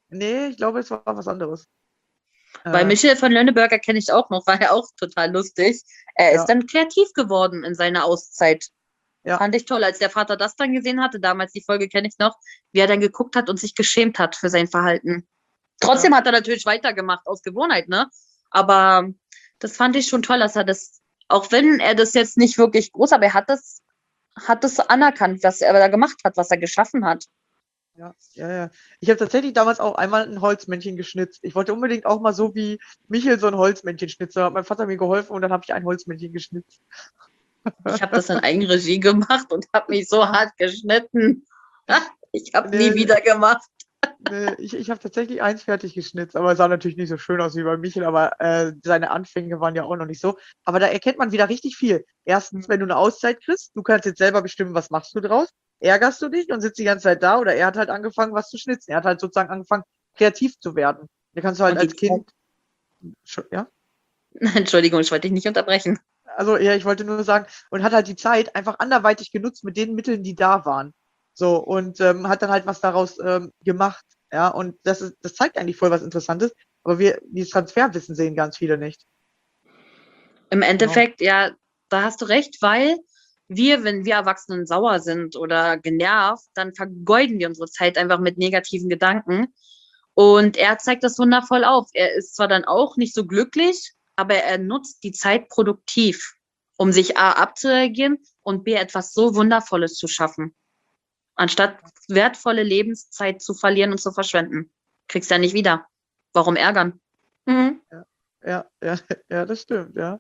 Nee, ich glaube, es war was anderes. Weil Äh, Michel von Lönneberger kenne ich auch noch, war ja auch total lustig. Er ist ja, dann kreativ geworden in seiner Auszeit. ja, Fand ich toll, als der Vater das dann gesehen hatte, damals die Folge kenne ich noch, wie er dann geguckt hat und sich geschämt hat für sein Verhalten. ja. Trotzdem hat er natürlich weitergemacht aus Gewohnheit, ne? Aber das fand ich schon toll, dass er das, auch wenn er das jetzt nicht wirklich groß, aber er hat das anerkannt, was er da gemacht hat, was er geschaffen hat. Ja, ja, ja. Ich habe tatsächlich damals auch einmal ein Holzmännchen geschnitzt. Ich wollte unbedingt auch mal so wie Michel so ein Holzmännchen schnitzen. Da hat mein Vater mir geholfen und dann habe ich ein Holzmännchen geschnitzt. Ich habe das in Eigenregie gemacht und habe mich so hart geschnitten. Ich habe nie Nee, wieder gemacht. nee, ich habe tatsächlich eins fertig geschnitzt, aber es sah natürlich nicht so schön aus wie bei Michel, aber seine Anfänge waren ja auch noch nicht so. Aber da erkennt man wieder richtig viel. Erstens, wenn du eine Auszeit kriegst, du kannst jetzt selber bestimmen, was machst du draus. Ärgerst du dich und sitzt die ganze Zeit da oder er hat halt angefangen, was zu schnitzen. Er hat halt sozusagen angefangen, kreativ zu werden. Da kannst du halt Und die als Zeit, Kind, ja, Entschuldigung, ich wollte dich nicht unterbrechen. also ja, ich wollte nur sagen, und hat halt die Zeit einfach anderweitig genutzt mit den Mitteln, die da waren. So, und hat dann halt was daraus gemacht. Ja, und das zeigt eigentlich voll was Interessantes, aber dieses Transferwissen sehen ganz viele nicht. Im Genau. Endeffekt, ja, da hast du recht, weil wir, wenn wir Erwachsenen sauer sind oder genervt, dann vergeuden wir unsere Zeit einfach mit negativen Gedanken. Und er zeigt das wundervoll auf. Er ist zwar dann auch nicht so glücklich, aber er nutzt die Zeit produktiv, um sich A abzureagieren und B etwas so Wundervolles zu schaffen, anstatt wertvolle Lebenszeit zu verlieren und zu verschwenden. Kriegst ja nicht wieder. Warum ärgern? Mhm. Ja, ja, ja, ja, das stimmt, ja.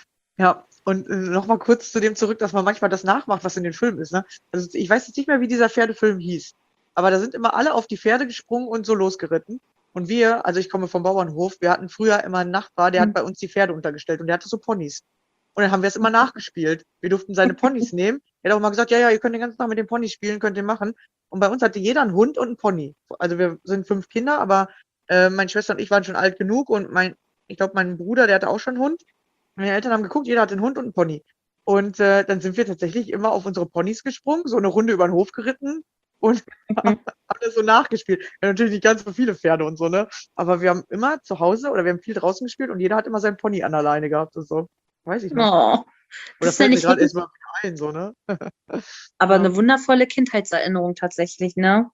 Ja, und nochmal kurz zu dem zurück, dass man manchmal das nachmacht, was in den Filmen ist, ne? Also ich weiß jetzt nicht mehr, wie dieser Pferdefilm hieß, aber da sind immer alle auf die Pferde gesprungen und so losgeritten. Und wir, also ich komme vom Bauernhof, wir hatten früher immer einen Nachbar, der hat bei uns die Pferde untergestellt und der hatte so Ponys. Und dann haben wir es immer nachgespielt. Wir durften seine Ponys nehmen. Er hat auch mal gesagt, ja, ja, ihr könnt den ganzen Tag mit den Ponys spielen, könnt ihr machen. Und bei uns hatte jeder einen Hund und einen Pony. Also wir sind 5 Kinder, aber meine Schwester und ich waren schon alt genug und ich glaube, mein Bruder, der hatte auch schon einen Hund. Meine Eltern haben geguckt, jeder hat einen Hund und einen Pony. Und dann sind wir tatsächlich immer auf unsere Ponys gesprungen, so eine Runde über den Hof geritten und haben das so nachgespielt. Ja, natürlich nicht ganz so viele Pferde und so, ne? Aber wir haben immer zu Hause oder wir haben viel draußen gespielt und jeder hat immer seinen Pony an der Leine gehabt und so. Weiß ich noch. Oh, Oder das fällt nenne mir ich gerade wirklich, erstmal wieder ein, so, ne? aber Ja, eine wundervolle Kindheitserinnerung tatsächlich, ne?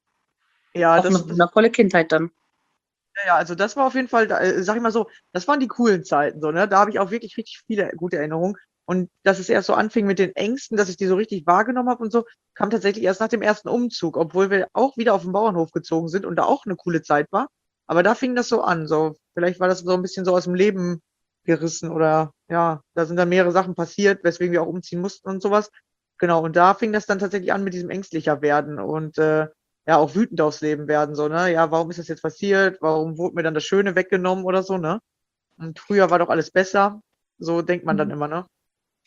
ja Auch eine wundervolle Kindheit dann. ja, also das war auf jeden Fall, sag ich mal so, das waren die coolen Zeiten, so, ne? Da habe ich auch wirklich richtig viele gute Erinnerungen. Und dass es erst so anfing mit den Ängsten, dass ich die so richtig wahrgenommen habe und so, kam tatsächlich erst nach dem ersten Umzug, obwohl wir auch wieder auf den Bauernhof gezogen sind und da auch eine coole Zeit war. Aber da fing das so an, so. Vielleicht war das so ein bisschen so aus dem Leben gerissen oder ja, da sind dann mehrere Sachen passiert, weswegen wir auch umziehen mussten und sowas. Genau, und da fing das dann tatsächlich an mit diesem ängstlicher werden und ja, auch wütend aufs Leben werden, so, ne? Ja, warum ist das jetzt passiert? Warum wurde mir dann das Schöne weggenommen oder so, ne? Und früher war doch alles besser. So denkt man dann immer, ne?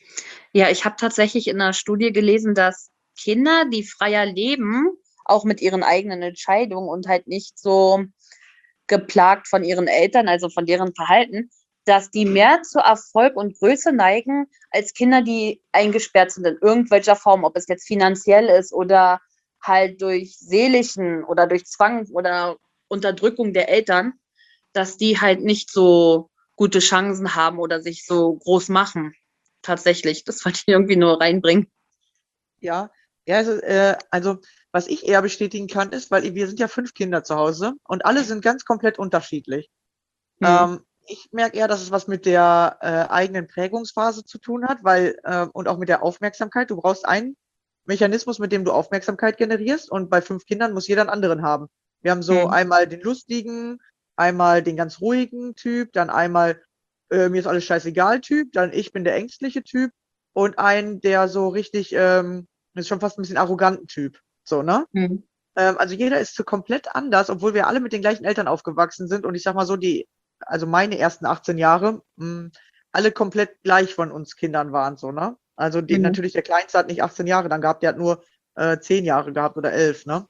Ja, ich habe tatsächlich in einer Studie gelesen, dass Kinder, die freier leben, auch mit ihren eigenen Entscheidungen und halt nicht so geplagt von ihren Eltern, also von deren Verhalten, dass die mehr zu Erfolg und Größe neigen als Kinder, die eingesperrt sind in irgendwelcher Form, ob es jetzt finanziell ist oder halt durch seelischen oder durch Zwang oder Unterdrückung der Eltern, dass die halt nicht so gute Chancen haben oder sich so groß machen. Tatsächlich, das wollte ich irgendwie nur reinbringen. Ja, ja, also was ich eher bestätigen kann, ist, weil wir sind ja 5 Kinder zu Hause und alle sind ganz komplett unterschiedlich. Hm. Ich merke eher, dass es was mit der eigenen Prägungsphase zu tun hat, weil und auch mit der Aufmerksamkeit. Du brauchst einen Mechanismus, mit dem du Aufmerksamkeit generierst und bei 5 Kindern muss jeder einen anderen haben. Wir haben so Hm. einmal den lustigen, einmal den ganz ruhigen Typ, dann einmal mir ist alles scheißegal Typ, dann ich bin der ängstliche Typ und einen, der so richtig, ist schon fast ein bisschen arroganten Typ. So, ne? Hm. Also jeder ist so komplett anders, obwohl wir alle mit den gleichen Eltern aufgewachsen sind. Und ich sag mal so, also meine ersten 18 Jahre, alle komplett gleich von uns Kindern waren so, ne? Also Hm. natürlich der Kleinste hat nicht 18 Jahre dann gehabt, der hat nur 10 Jahre gehabt oder 11, ne?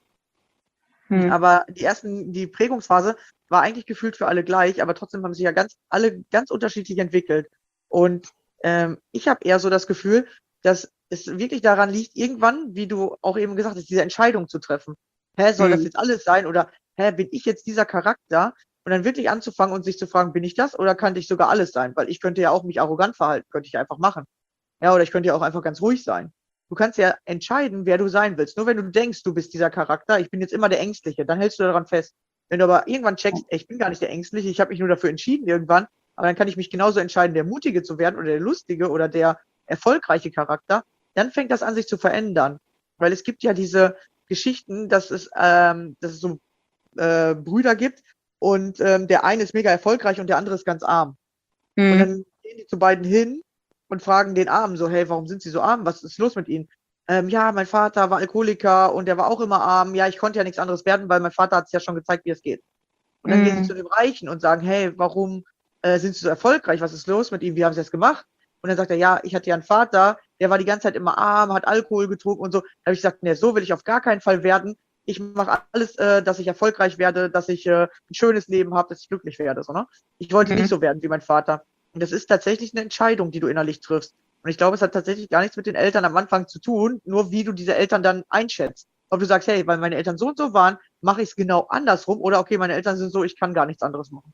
Hm. Aber die Prägungsphase war eigentlich gefühlt für alle gleich, aber trotzdem haben sich ja alle ganz unterschiedlich entwickelt. Und ich habe eher so das Gefühl, dass es wirklich daran liegt, irgendwann, wie du auch eben gesagt hast, diese Entscheidung zu treffen. Hä, soll das Hm. jetzt alles sein? Oder bin ich jetzt dieser Charakter? Und dann wirklich anzufangen und sich zu fragen, bin ich das oder könnte ich sogar alles sein? Weil ich könnte ja auch mich arrogant verhalten, könnte ich einfach machen. Ja, oder ich könnte ja auch einfach ganz ruhig sein. Du kannst ja entscheiden, wer du sein willst. Nur wenn du denkst, du bist dieser Charakter, ich bin jetzt immer der Ängstliche, dann hältst du daran fest. Wenn du aber irgendwann checkst, ey, ich bin gar nicht der Ängstliche, ich habe mich nur dafür entschieden irgendwann, aber dann kann ich mich genauso entscheiden, der Mutige zu werden oder der Lustige oder der erfolgreiche Charakter, dann fängt das an, sich zu verändern. Weil es gibt ja diese Geschichten, dass es so Brüder gibt und der eine ist mega erfolgreich und der andere ist ganz arm. Und dann gehen die zu beiden hin und fragen den Armen so, hey, warum sind sie so arm? Was ist los mit ihnen? Ja, mein Vater war Alkoholiker und der war auch immer arm. Ja, ich konnte ja nichts anderes werden, weil mein Vater hat es ja schon gezeigt, wie es geht. Und dann gehen sie zu dem Reichen und sagen, hey, warum sind sie so erfolgreich? Was ist los mit ihnen? Wie haben sie das gemacht? Und dann sagt er, ja, ich hatte ja einen Vater, der war die ganze Zeit immer arm, hat Alkohol getrunken und so. Da habe ich gesagt, nee, so will ich auf gar keinen Fall werden. Ich mache alles, dass ich erfolgreich werde, dass ich ein schönes Leben habe, dass ich glücklich werde. So, ne? Ich wollte nicht so werden wie mein Vater. Und das ist tatsächlich eine Entscheidung, die du innerlich triffst. Und ich glaube, es hat tatsächlich gar nichts mit den Eltern am Anfang zu tun, nur wie du diese Eltern dann einschätzt. Ob du sagst, hey, weil meine Eltern so und so waren, mache ich es genau andersrum. Oder okay, meine Eltern sind so, ich kann gar nichts anderes machen.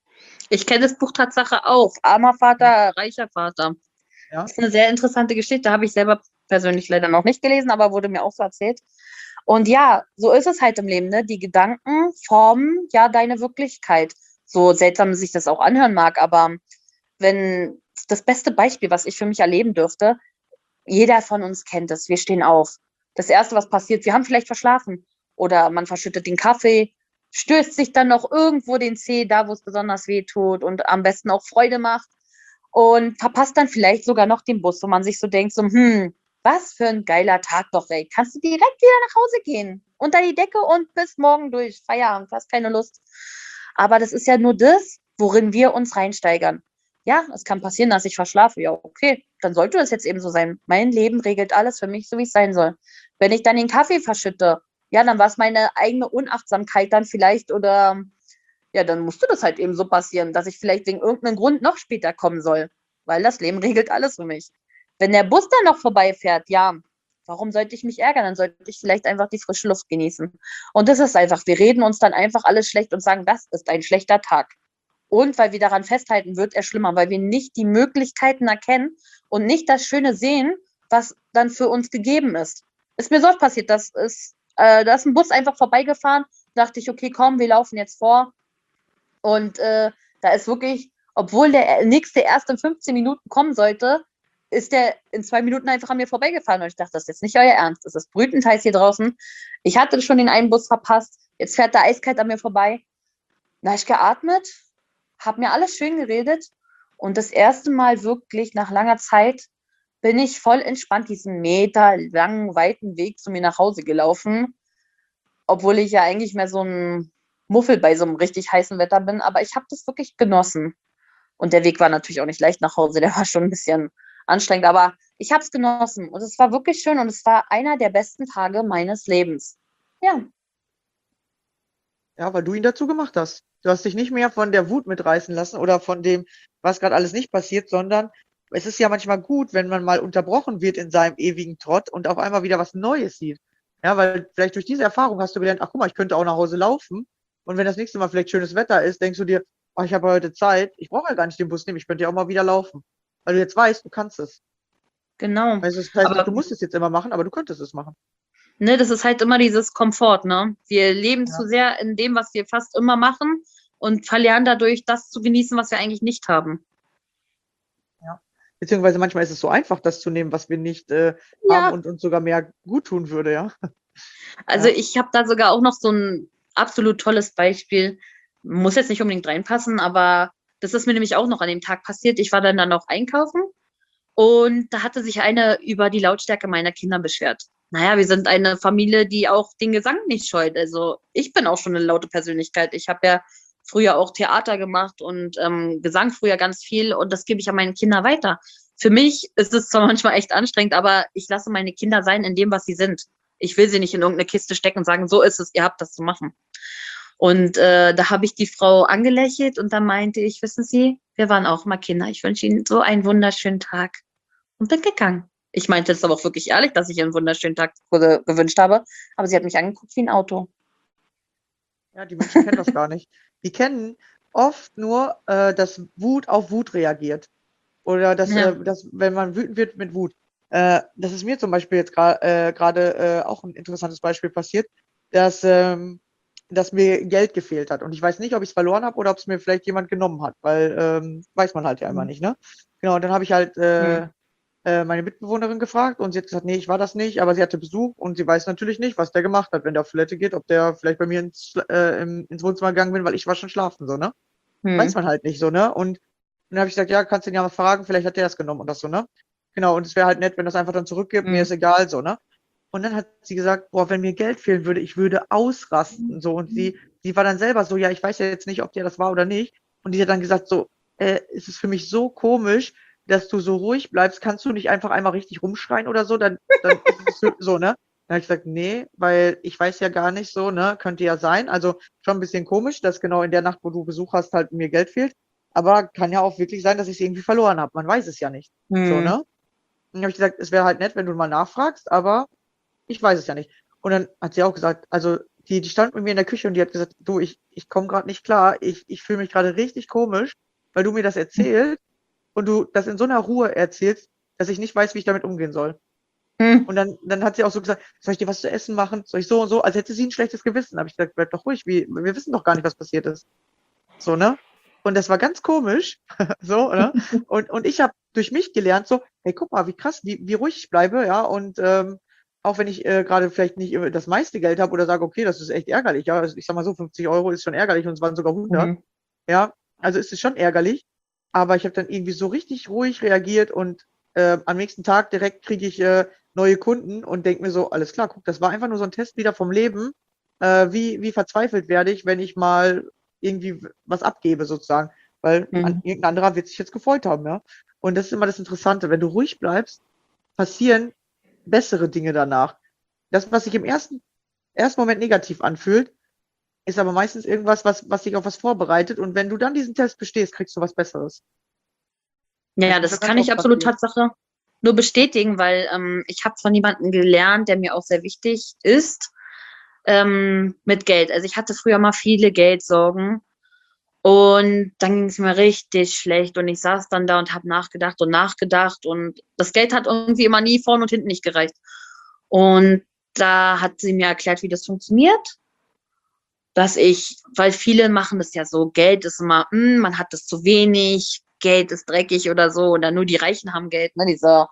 Ich kenne das Buch Tatsache auch. Armer Vater, reicher Vater. Ja. Das ist eine sehr interessante Geschichte. Habe ich selber persönlich leider noch nicht gelesen, aber wurde mir auch so erzählt. Und ja, so ist es halt im Leben, ne? Die Gedanken formen ja deine Wirklichkeit. So seltsam sich das auch anhören mag, aber wenn das beste Beispiel, was ich für mich erleben dürfte, jeder von uns kennt es. Wir stehen auf. Das Erste, was passiert, wir haben vielleicht verschlafen oder man verschüttet den Kaffee, stößt sich dann noch irgendwo den Zeh, da wo es besonders weh tut und am besten auch Freude macht und verpasst dann vielleicht sogar noch den Bus, wo man sich so denkt, so, was für ein geiler Tag doch, ey. Kannst du direkt wieder nach Hause gehen, unter die Decke und bis morgen durch, Feierabend, hast keine Lust. Aber das ist ja nur das, worin wir uns reinsteigern. Ja, es kann passieren, dass ich verschlafe. Ja, okay, dann sollte das jetzt eben so sein. Mein Leben regelt alles für mich, so wie es sein soll. Wenn ich dann den Kaffee verschütte, ja, dann war es meine eigene Unachtsamkeit dann vielleicht oder ja, dann musste das halt eben so passieren, dass ich vielleicht wegen irgendeinem Grund noch später kommen soll, weil das Leben regelt alles für mich. Wenn der Bus dann noch vorbeifährt, ja, warum sollte ich mich ärgern? Dann sollte ich vielleicht einfach die frische Luft genießen. Und das ist einfach, wir reden uns dann einfach alles schlecht und sagen, das ist ein schlechter Tag. Und weil wir daran festhalten, wird er schlimmer, weil wir nicht die Möglichkeiten erkennen und nicht das Schöne sehen, was dann für uns gegeben ist. Ist mir so oft passiert, da ist ein Bus einfach vorbeigefahren, dachte ich, okay, komm, wir laufen jetzt vor. Und da ist wirklich, obwohl der nächste erst in 15 Minuten kommen sollte, ist der in 2 Minuten einfach an mir vorbeigefahren. Und ich dachte, das ist jetzt nicht euer Ernst, das ist brütend heiß hier draußen. Ich hatte schon den einen Bus verpasst, jetzt fährt der eiskalt an mir vorbei. Da habe ich geatmet, habe mir alles schön geredet und das erste Mal wirklich nach langer Zeit bin ich voll entspannt diesen meterlangen, weiten Weg zu mir nach Hause gelaufen, obwohl ich ja eigentlich mehr so ein Muffel bei so einem richtig heißen Wetter bin, aber ich habe das wirklich genossen. Und der Weg war natürlich auch nicht leicht nach Hause, der war schon ein bisschen anstrengend, aber ich habe es genossen und es war wirklich schön und es war einer der besten Tage meines Lebens. Ja. Ja, weil du ihn dazu gemacht hast. Du hast dich nicht mehr von der Wut mitreißen lassen oder von dem, was gerade alles nicht passiert, sondern es ist ja manchmal gut, wenn man mal unterbrochen wird in seinem ewigen Trott und auf einmal wieder was Neues sieht. Ja, weil vielleicht durch diese Erfahrung hast du gelernt, ach guck mal, ich könnte auch nach Hause laufen. Und wenn das nächste Mal vielleicht schönes Wetter ist, denkst du dir, oh, ich habe heute Zeit, ich brauche ja gar nicht den Bus nehmen, ich könnte ja auch mal wieder laufen. Weil du jetzt weißt, du kannst es. Genau. Also das heißt Aber nicht, du musst es jetzt immer machen, aber du könntest es machen. ne, das ist halt immer dieses Komfort, ne? Wir leben Ja. zu sehr in dem, was wir fast immer machen und verlernen dadurch, das zu genießen, was wir eigentlich nicht haben. Beziehungsweise manchmal ist es so einfach, das zu nehmen, was wir nicht Ja. haben und uns sogar mehr gut tun würde, ja. Also Ja. ich habe da sogar auch noch so ein absolut tolles Beispiel. Muss jetzt nicht unbedingt reinpassen, aber das ist mir nämlich auch noch an dem Tag passiert. Ich war dann noch einkaufen und da hatte sich eine über die Lautstärke meiner Kinder beschwert. Naja, wir sind eine Familie, die auch den Gesang nicht scheut. Also ich bin auch schon eine laute Persönlichkeit. Ich habe ja früher auch Theater gemacht und Gesang früher ganz viel und das gebe ich an meine Kinder weiter. Für mich ist es zwar manchmal echt anstrengend, aber ich lasse meine Kinder sein in dem, was sie sind. Ich will sie nicht in irgendeine Kiste stecken und sagen, so ist es, ihr habt das zu machen. Und da habe ich die Frau angelächelt und dann meinte ich, wissen Sie, wir waren auch mal Kinder. Ich wünsche Ihnen so einen wunderschönen Tag und bin gegangen. Ich meinte es aber auch wirklich ehrlich, dass ich ihr einen wunderschönen Tag gewünscht habe, aber sie hat mich angeguckt wie ein Auto. Ja, die Menschen kennen das gar nicht. Die kennen oft nur, dass Wut auf Wut reagiert. Oder Ja. wenn man wütend wird mit Wut. Das ist mir zum Beispiel jetzt gerade auch ein interessantes Beispiel passiert, dass mir Geld gefehlt hat. Und ich weiß nicht, ob ich es verloren habe oder ob es mir vielleicht jemand genommen hat, weil weiß man halt ja immer nicht, ne? Genau, und dann habe ich halt meine Mitbewohnerin gefragt und sie hat gesagt, nee, ich war das nicht, aber sie hatte Besuch und sie weiß natürlich nicht, was der gemacht hat, wenn der auf Toilette geht, ob der vielleicht bei mir ins Wohnzimmer gegangen bin, weil ich war schon schlafen, so, ne? Weiß man halt nicht so, ne? Und dann habe ich gesagt, ja, kannst du ihn ja mal fragen, vielleicht hat der das genommen und das so, ne? Genau, und es wäre halt nett, wenn das einfach dann zurückgibt, mir ist egal, so, ne? Und dann hat sie gesagt, boah, wenn mir Geld fehlen würde, ich würde ausrasten, so. Und sie war dann selber so, ja, ich weiß ja jetzt nicht, ob der das war oder nicht. Und die hat dann gesagt, so, es ist für mich so komisch, dass du so ruhig bleibst, kannst du nicht einfach einmal richtig rumschreien oder so, dann ist es so, ne? Dann habe ich gesagt, nee, weil ich weiß ja gar nicht so, ne? Könnte ja sein. Also schon ein bisschen komisch, dass genau in der Nacht, wo du Besuch hast, halt mir Geld fehlt. Aber kann ja auch wirklich sein, dass ich es irgendwie verloren habe. Man weiß es ja nicht. So, ne? Und dann habe ich gesagt, es wäre halt nett, wenn du mal nachfragst, aber ich weiß es ja nicht. Und dann hat sie auch gesagt, also die stand mit mir in der Küche und die hat gesagt, du, ich komme gerade nicht klar, ich fühle mich gerade richtig komisch, weil du mir das erzählst und du das in so einer Ruhe erzählst, dass ich nicht weiß, wie ich damit umgehen soll. Und dann hat sie auch so gesagt, soll ich dir was zu essen machen? Soll ich so und so? Als hätte sie ein schlechtes Gewissen. Habe ich gesagt, bleib doch ruhig, wir wissen doch gar nicht, was passiert ist. So, ne? Und das war ganz komisch, so, ne? Und ich habe durch mich gelernt, so, hey, guck mal, wie krass, wie ruhig ich bleibe, ja, und auch wenn ich gerade vielleicht nicht das meiste Geld habe oder sage, okay, das ist echt ärgerlich, ja, also ich sag mal so, 50 Euro ist schon ärgerlich und es waren sogar 100, ja, also ist es schon ärgerlich, aber ich habe dann irgendwie so richtig ruhig reagiert und am nächsten Tag direkt kriege ich neue Kunden und denke mir so, alles klar, guck, das war einfach nur so ein Test wieder vom Leben, wie verzweifelt werde ich, wenn ich mal irgendwie was abgebe sozusagen, weil irgendein anderer wird sich jetzt gefreut haben, ja. Und das ist immer das Interessante, wenn du ruhig bleibst, passieren bessere Dinge danach. Das, was sich im ersten Moment negativ anfühlt, ist aber meistens irgendwas, was dich auf was vorbereitet. Und wenn du dann diesen Test bestehst, kriegst du was Besseres. Ja, Das ist das ja kann ganz ich oft absolut passiert. Tatsache nur bestätigen, weil ich habe von jemandem gelernt, der mir auch sehr wichtig ist, mit Geld. Also ich hatte früher mal viele Geldsorgen und dann ging es mir richtig schlecht und ich saß dann da und habe nachgedacht und das Geld hat irgendwie immer nie vorne und hinten nicht gereicht. Und da hat sie mir erklärt, wie das funktioniert, weil viele machen das ja so, Geld ist immer, man hat das zu wenig, Geld ist dreckig oder so, oder nur die Reichen haben Geld, ne,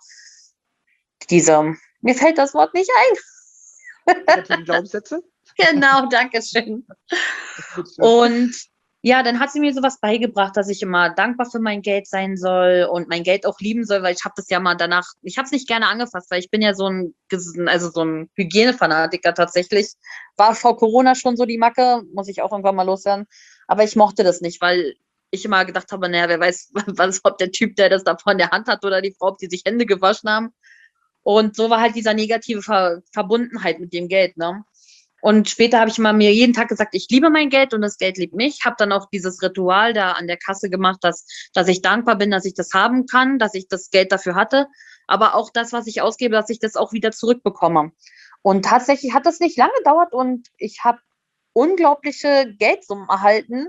mir fällt das Wort nicht ein. Negativen Glaubenssätze. Genau, danke schön. Und ja, dann hat sie mir sowas beigebracht, dass ich immer dankbar für mein Geld sein soll und mein Geld auch lieben soll, weil ich habe das ja mal danach, ich habe es nicht gerne angefasst, weil ich bin ja so ein Hygienefanatiker tatsächlich. War vor Corona schon so die Macke, muss ich auch irgendwann mal loswerden. Aber ich mochte das nicht, weil ich immer gedacht habe, naja, wer weiß, ob der Typ, der das da in der Hand hat oder die Frau, ob die sich Hände gewaschen haben. Und so war halt dieser negative Verbundenheit mit dem Geld, ne? Und später habe ich mir jeden Tag gesagt, ich liebe mein Geld und das Geld liebt mich. Habe dann auch dieses Ritual da an der Kasse gemacht, dass ich dankbar bin, dass ich das haben kann, dass ich das Geld dafür hatte. Aber auch das, was ich ausgebe, dass ich das auch wieder zurückbekomme. Und tatsächlich hat das nicht lange gedauert und ich habe unglaubliche Geldsummen erhalten,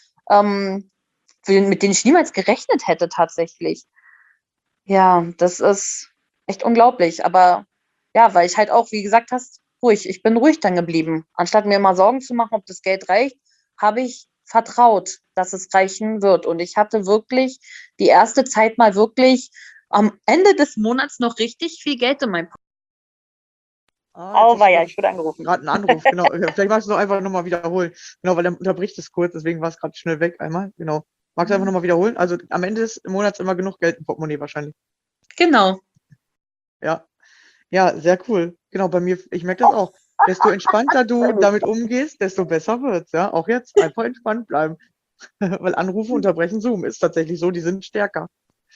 mit denen ich niemals gerechnet hätte tatsächlich. Ja, das ist echt unglaublich. Aber ja, weil ich halt auch, wie gesagt hast, ich bin ruhig dann geblieben. Anstatt mir mal Sorgen zu machen, ob das Geld reicht, habe ich vertraut, dass es reichen wird. Und ich hatte wirklich die erste Zeit mal wirklich am Ende des Monats noch richtig viel Geld in meinem Jetzt hast ich wurde angerufen. gerade einen Anruf, genau. Vielleicht magst du noch einfach nochmal wiederholen. Genau, weil dann unterbricht es kurz, deswegen war es gerade schnell weg einmal. Genau. Magst du einfach nochmal wiederholen? Also am Ende des Monats immer genug Geld im Portemonnaie wahrscheinlich. Genau. Ja. Ja, sehr cool. Genau, bei mir, ich merke das auch. Desto entspannter du damit umgehst, desto besser wird's, ja. Auch jetzt einfach entspannt bleiben. Weil Anrufe unterbrechen Zoom ist tatsächlich so, die sind stärker.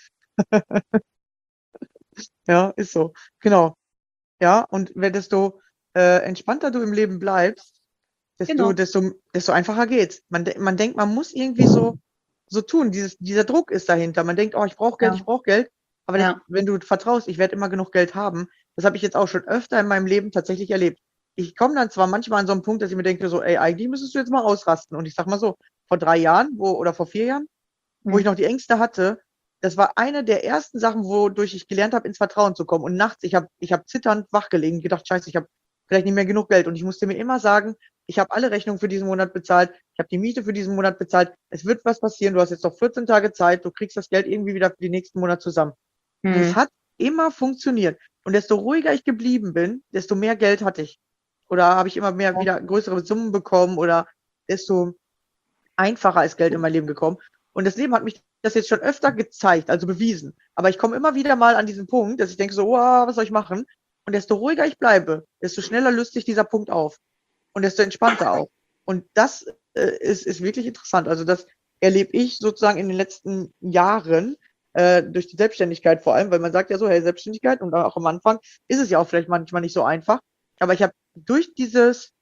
Ja, ist so. Genau. Ja, und desto entspannter du im Leben bleibst, Genau. desto einfacher geht's. Man denkt, man muss irgendwie so tun. Dieser Druck ist dahinter. Man denkt, oh, ich brauche Geld, Ja. ich brauche Geld. Aber Ja. wenn du vertraust, ich werde immer genug Geld haben, das habe ich jetzt auch schon öfter in meinem Leben tatsächlich erlebt. ich komme dann zwar manchmal an so einen Punkt, dass ich mir denke, so, ey, eigentlich müsstest du jetzt mal ausrasten. Und ich sag mal so, vor 3 Jahren oder vor 4 Jahren, wo ich noch die Ängste hatte, das war eine der ersten Sachen, wodurch ich gelernt habe, ins Vertrauen zu kommen. Und nachts, ich hab zitternd wach gelegen, gedacht, scheiße, ich habe vielleicht nicht mehr genug Geld. Und ich musste mir immer sagen, ich habe alle Rechnungen für diesen Monat bezahlt, ich habe die Miete für diesen Monat bezahlt, es wird was passieren, du hast jetzt noch 14 Tage Zeit, du kriegst das Geld irgendwie wieder für den nächsten Monat zusammen. Und es hat immer funktioniert. Und desto ruhiger ich geblieben bin, desto mehr Geld hatte ich. Oder habe ich immer mehr wieder größere Summen bekommen oder desto einfacher ist Geld in mein Leben gekommen. Und das Leben hat mich das jetzt schon öfter gezeigt, also bewiesen. Aber ich komme immer wieder mal an diesen Punkt, dass ich denke so, wow, was soll ich machen? Und desto ruhiger ich bleibe, desto schneller löst sich dieser Punkt auf. Und desto entspannter auch. Und das ist wirklich interessant. Also das erlebe ich sozusagen in den letzten Jahren, durch die Selbstständigkeit vor allem, weil man sagt ja so, hey, Selbstständigkeit und auch am Anfang ist es ja auch vielleicht manchmal nicht so einfach. Aber ich habe durch dieses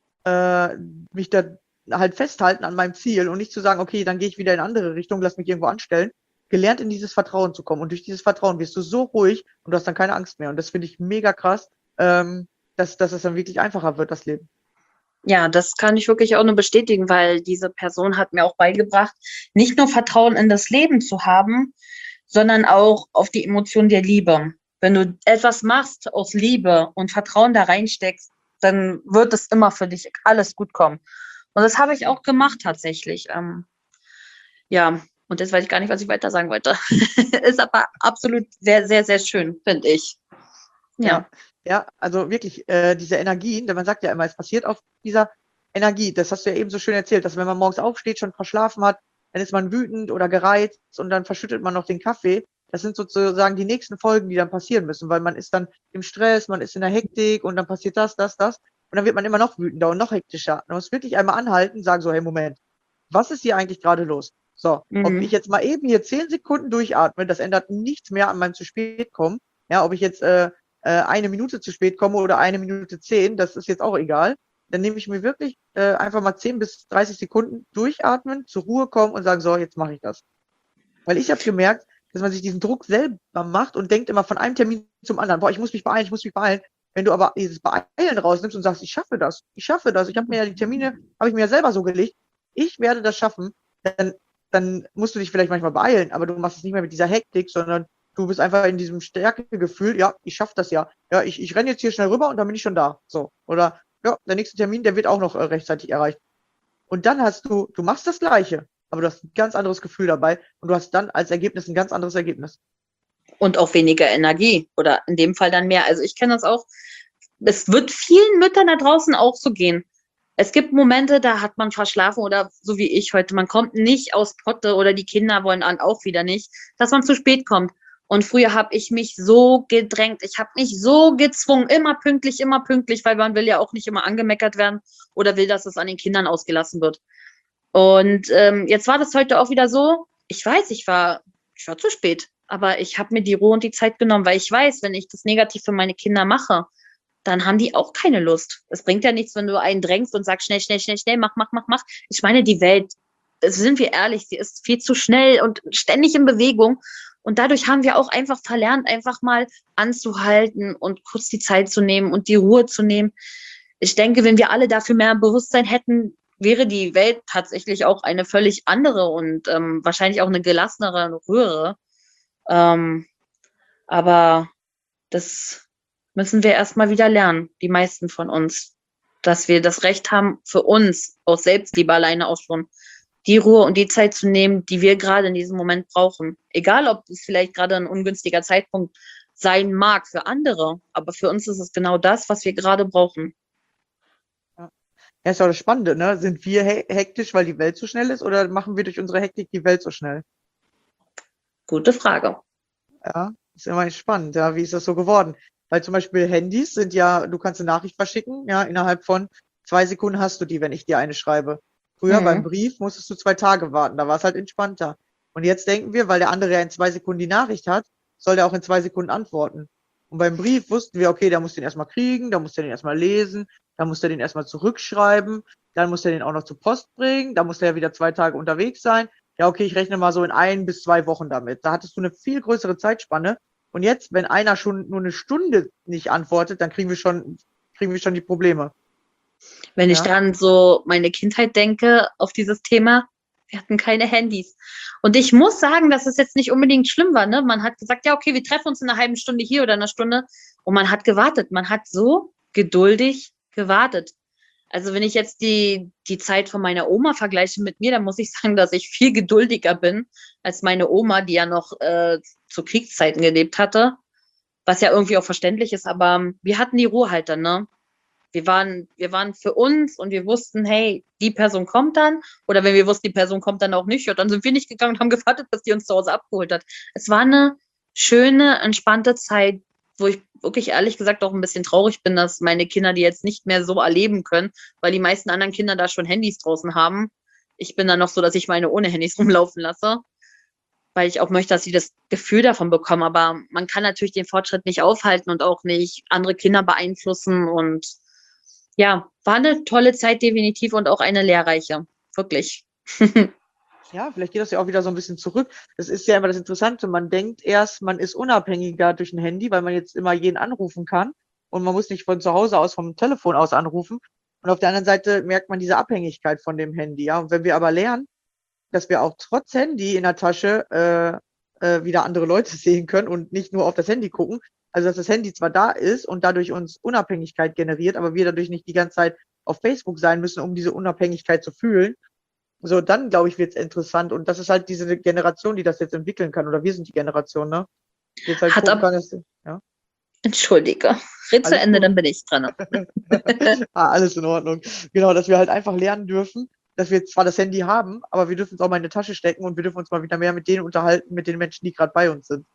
mich da halt festhalten an meinem Ziel und nicht zu sagen, okay, dann gehe ich wieder in eine andere Richtung, lass mich irgendwo anstellen, gelernt in dieses Vertrauen zu kommen. Und durch dieses Vertrauen wirst du so ruhig und du hast dann keine Angst mehr. Und das finde ich mega krass, dass es dann wirklich einfacher wird, das Leben. Ja, das kann ich wirklich auch nur bestätigen, weil diese Person hat mir auch beigebracht, nicht nur Vertrauen in das Leben zu haben, sondern auch auf die Emotion der Liebe. Wenn du etwas machst aus Liebe und Vertrauen da reinsteckst, dann wird es immer für dich alles gut kommen. Und das habe ich auch gemacht tatsächlich. Ja, und jetzt weiß ich gar nicht, was ich weiter sagen wollte. Ist aber absolut sehr, sehr, sehr schön, finde ich. Ja. Ja, also wirklich, diese Energien, denn man sagt ja immer, es passiert auf dieser Energie. Das hast du ja eben so schön erzählt, dass wenn man morgens aufsteht, schon verschlafen hat, dann ist man wütend oder gereizt und dann verschüttet man noch den Kaffee. Das sind sozusagen die nächsten Folgen, die dann passieren müssen, weil man ist dann im Stress, man ist in der Hektik und dann passiert das. Und dann wird man immer noch wütender und noch hektischer. Man muss wirklich einmal anhalten und sagen so, hey, Moment, was ist hier eigentlich gerade los? So, ob ich jetzt mal eben hier 10 Sekunden durchatme, das ändert nichts mehr an meinem zu spät kommen. Ja, ob ich jetzt 1 Minute zu spät komme oder 1 Minute 10, das ist jetzt auch egal. Dann nehme ich mir wirklich einfach mal 10 bis 30 Sekunden durchatmen, zur Ruhe kommen und sagen, so, jetzt mache ich das. Weil ich habe gemerkt, dass man sich diesen Druck selber macht und denkt immer von einem Termin zum anderen, boah, ich muss mich beeilen, ich muss mich beeilen. Wenn du aber dieses Beeilen rausnimmst und sagst, ich schaffe das, ich habe mir ja die Termine, habe ich mir ja selber so gelegt, ich werde das schaffen, dann musst du dich vielleicht manchmal beeilen, aber du machst es nicht mehr mit dieser Hektik, sondern du bist einfach in diesem Stärkegefühl, ja, ich schaffe das ja. Ja, ich renne jetzt hier schnell rüber und dann bin ich schon da. So. Oder ja, der nächste Termin, der wird auch noch rechtzeitig erreicht. Und dann du machst das Gleiche, aber du hast ein ganz anderes Gefühl dabei und du hast dann als Ergebnis ein ganz anderes Ergebnis. Und auch weniger Energie oder in dem Fall dann mehr. Also ich kenne das auch. Es wird vielen Müttern da draußen auch so gehen. Es gibt Momente, da hat man verschlafen oder so wie ich heute, man kommt nicht aus Potte oder die Kinder wollen dann auch wieder nicht, dass man zu spät kommt. Und früher habe ich mich so gedrängt, ich habe mich so gezwungen, immer pünktlich, weil man will ja auch nicht immer angemeckert werden oder will, dass es an den Kindern ausgelassen wird. Und jetzt war das heute auch wieder so, ich weiß, ich war zu spät, aber ich habe mir die Ruhe und die Zeit genommen, weil ich weiß, wenn ich das negativ für meine Kinder mache, dann haben die auch keine Lust. Es bringt ja nichts, wenn du einen drängst und sagst, schnell, schnell, schnell, schnell, mach. Ich meine, die Welt, sind wir ehrlich, sie ist viel zu schnell und ständig in Bewegung. Und dadurch haben wir auch einfach verlernt, einfach mal anzuhalten und kurz die Zeit zu nehmen und die Ruhe zu nehmen. Ich denke, wenn wir alle dafür mehr Bewusstsein hätten, wäre die Welt tatsächlich auch eine völlig andere und wahrscheinlich auch eine gelassenere, eine ruhigere. Aber das müssen wir erstmal wieder lernen, die meisten von uns, dass wir das Recht haben, für uns, aus Selbstliebe alleine auch schon, die Ruhe und die Zeit zu nehmen, die wir gerade in diesem Moment brauchen. Egal, ob es vielleicht gerade ein ungünstiger Zeitpunkt sein mag für andere, aber für uns ist es genau das, was wir gerade brauchen. Ja, ist auch das Spannende, ne? Sind wir hektisch, weil die Welt so schnell ist, oder machen wir durch unsere Hektik die Welt so schnell? Gute Frage. Ja, ist immer spannend, ja, wie ist das so geworden? Weil zum Beispiel Handys sind ja, du kannst eine Nachricht verschicken, ja, innerhalb von 2 Sekunden hast du die, wenn ich dir eine schreibe. Früher beim Brief musstest du 2 Tage warten, da war es halt entspannter. Und jetzt denken wir, weil der andere ja in 2 Sekunden die Nachricht hat, soll der auch in 2 Sekunden antworten. Und beim Brief wussten wir, okay, da musst du den erstmal kriegen, da musst du den erstmal lesen, da musst du den erstmal zurückschreiben, dann musst du den auch noch zur Post bringen, da musst du ja wieder 2 Tage unterwegs sein. Ja, okay, ich rechne mal so in 1 bis 2 Wochen damit. Da hattest du eine viel größere Zeitspanne. Und jetzt, wenn einer schon nur eine Stunde nicht antwortet, dann kriegen wir schon kriegen wir schon die Probleme. Wenn ich Ja. dann so meine Kindheit denke auf dieses Thema, wir hatten keine Handys. Und ich muss sagen, dass es jetzt nicht unbedingt schlimm war, ne? Man hat gesagt, ja, okay, wir treffen uns in einer halben Stunde hier oder einer Stunde. Und man hat gewartet. Man hat so geduldig gewartet. Also wenn ich jetzt die Zeit von meiner Oma vergleiche mit mir, dann muss ich sagen, dass ich viel geduldiger bin als meine Oma, die ja noch zu Kriegszeiten gelebt hatte. Was ja irgendwie auch verständlich ist, aber wir hatten die Ruhe halt dann, ne? Wir waren für uns und wir wussten, hey, die Person kommt dann. Oder wenn wir wussten, die Person kommt dann auch nicht, ja, dann sind wir nicht gegangen und haben gewartet, bis die uns zu Hause abgeholt hat. Es war eine schöne, entspannte Zeit, wo ich wirklich ehrlich gesagt auch ein bisschen traurig bin, dass meine Kinder die jetzt nicht mehr so erleben können, weil die meisten anderen Kinder da schon Handys draußen haben. Ich bin dann noch so, dass ich meine ohne Handys rumlaufen lasse, weil ich auch möchte, dass sie das Gefühl davon bekommen. Aber man kann natürlich den Fortschritt nicht aufhalten und auch nicht andere Kinder beeinflussen. Und ja, war eine tolle Zeit definitiv und auch eine lehrreiche. Wirklich. Ja, vielleicht geht das ja auch wieder so ein bisschen zurück. Das ist ja immer das Interessante. Man denkt erst, man ist unabhängiger durch ein Handy, weil man jetzt immer jeden anrufen kann und man muss nicht von zu Hause aus, vom Telefon aus anrufen. Und auf der anderen Seite merkt man diese Abhängigkeit von dem Handy. Ja, und wenn wir aber lernen, dass wir auch trotz Handy in der Tasche wieder andere Leute sehen können und nicht nur auf das Handy gucken, also dass das Handy zwar da ist und dadurch uns Unabhängigkeit generiert, aber wir dadurch nicht die ganze Zeit auf Facebook sein müssen, um diese Unabhängigkeit zu fühlen. So, dann glaube ich, wird es interessant. Und das ist halt diese Generation, die das jetzt entwickeln kann. Oder wir sind die Generation, ne? Die jetzt halt Hat gucken ab- kann, dass, ja, Entschuldige. Red zu alles Ende, gut. dann bin ich dran. Alles in Ordnung. Genau, dass wir halt einfach lernen dürfen, dass wir zwar das Handy haben, aber wir dürfen es auch mal in die Tasche stecken und wir dürfen uns mal wieder mehr mit denen unterhalten, mit den Menschen, die gerade bei uns sind.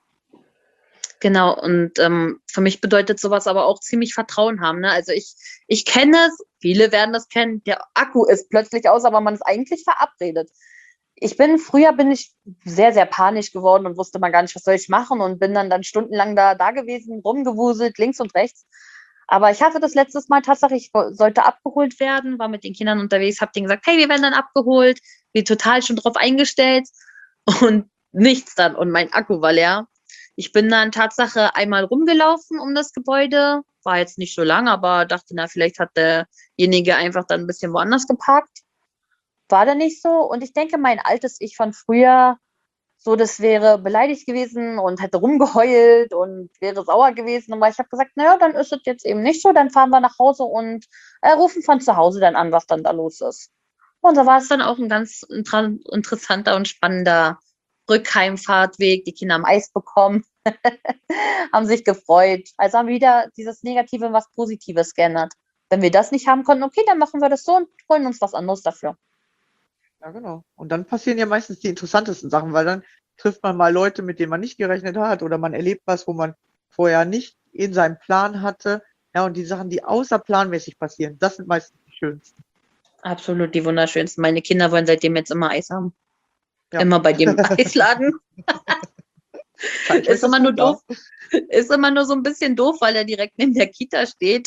Genau, und für mich bedeutet sowas aber auch ziemlich Vertrauen haben. Ne? Also ich kenne es, viele werden das kennen, der Akku ist plötzlich aus, aber man ist eigentlich verabredet. Früher bin ich sehr, sehr panisch geworden und wusste mal gar nicht, was soll ich machen und bin dann stundenlang da gewesen, rumgewuselt, links und rechts. Aber ich hatte das letztes Mal tatsächlich, ich sollte abgeholt werden, war mit den Kindern unterwegs, habe denen gesagt, hey, wir werden dann abgeholt, bin total schon drauf eingestellt und nichts dann und mein Akku war leer. Ich bin dann Tatsache einmal rumgelaufen um das Gebäude, war jetzt nicht so lang, aber dachte, na, vielleicht hat derjenige einfach dann ein bisschen woanders geparkt. War dann nicht so. Und ich denke, mein altes Ich von früher, so, das wäre beleidigt gewesen und hätte rumgeheult und wäre sauer gewesen. Aber ich habe gesagt, naja, dann ist es jetzt eben nicht so, dann fahren wir nach Hause und rufen von zu Hause dann an, was dann da los ist. Und so war es dann auch ein ganz interessanter und spannender Rückheimfahrtweg. Die Kinder haben Eis bekommen, haben sich gefreut. Also haben wir wieder dieses Negative in was Positives geändert. Wenn wir das nicht haben konnten, okay, dann machen wir das so und holen uns was anderes dafür. Ja, genau. Und dann passieren ja meistens die interessantesten Sachen, weil dann trifft man mal Leute, mit denen man nicht gerechnet hat, oder man erlebt was, wo man vorher nicht in seinem Plan hatte. Ja, und die Sachen, die außerplanmäßig passieren, das sind meistens die schönsten. Absolut die wunderschönsten. Meine Kinder wollen seitdem jetzt immer Eis haben. Ja. Immer bei dem Eisladen. Zeigt euch Ist das immer nur Wunder. doof. Ist immer nur so ein bisschen doof, weil er direkt neben der Kita steht.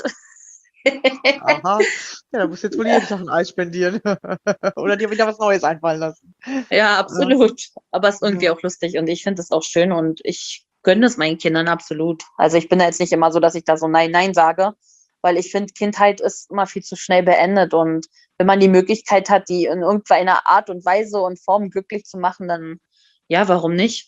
Aha. Ja, da musst du jetzt wohl jeden Tag ein Eis spendieren. Oder dir wieder was Neues einfallen lassen. Ja, absolut. Aber es ist irgendwie Ja. auch lustig und ich finde es auch schön und ich gönne es meinen Kindern absolut. Also ich bin da jetzt nicht immer so, dass ich da so Nein, Nein sage, weil ich finde, Kindheit ist immer viel zu schnell beendet und wenn man die Möglichkeit hat, die in irgendeiner Art und Weise und Form glücklich zu machen, dann ja, warum nicht?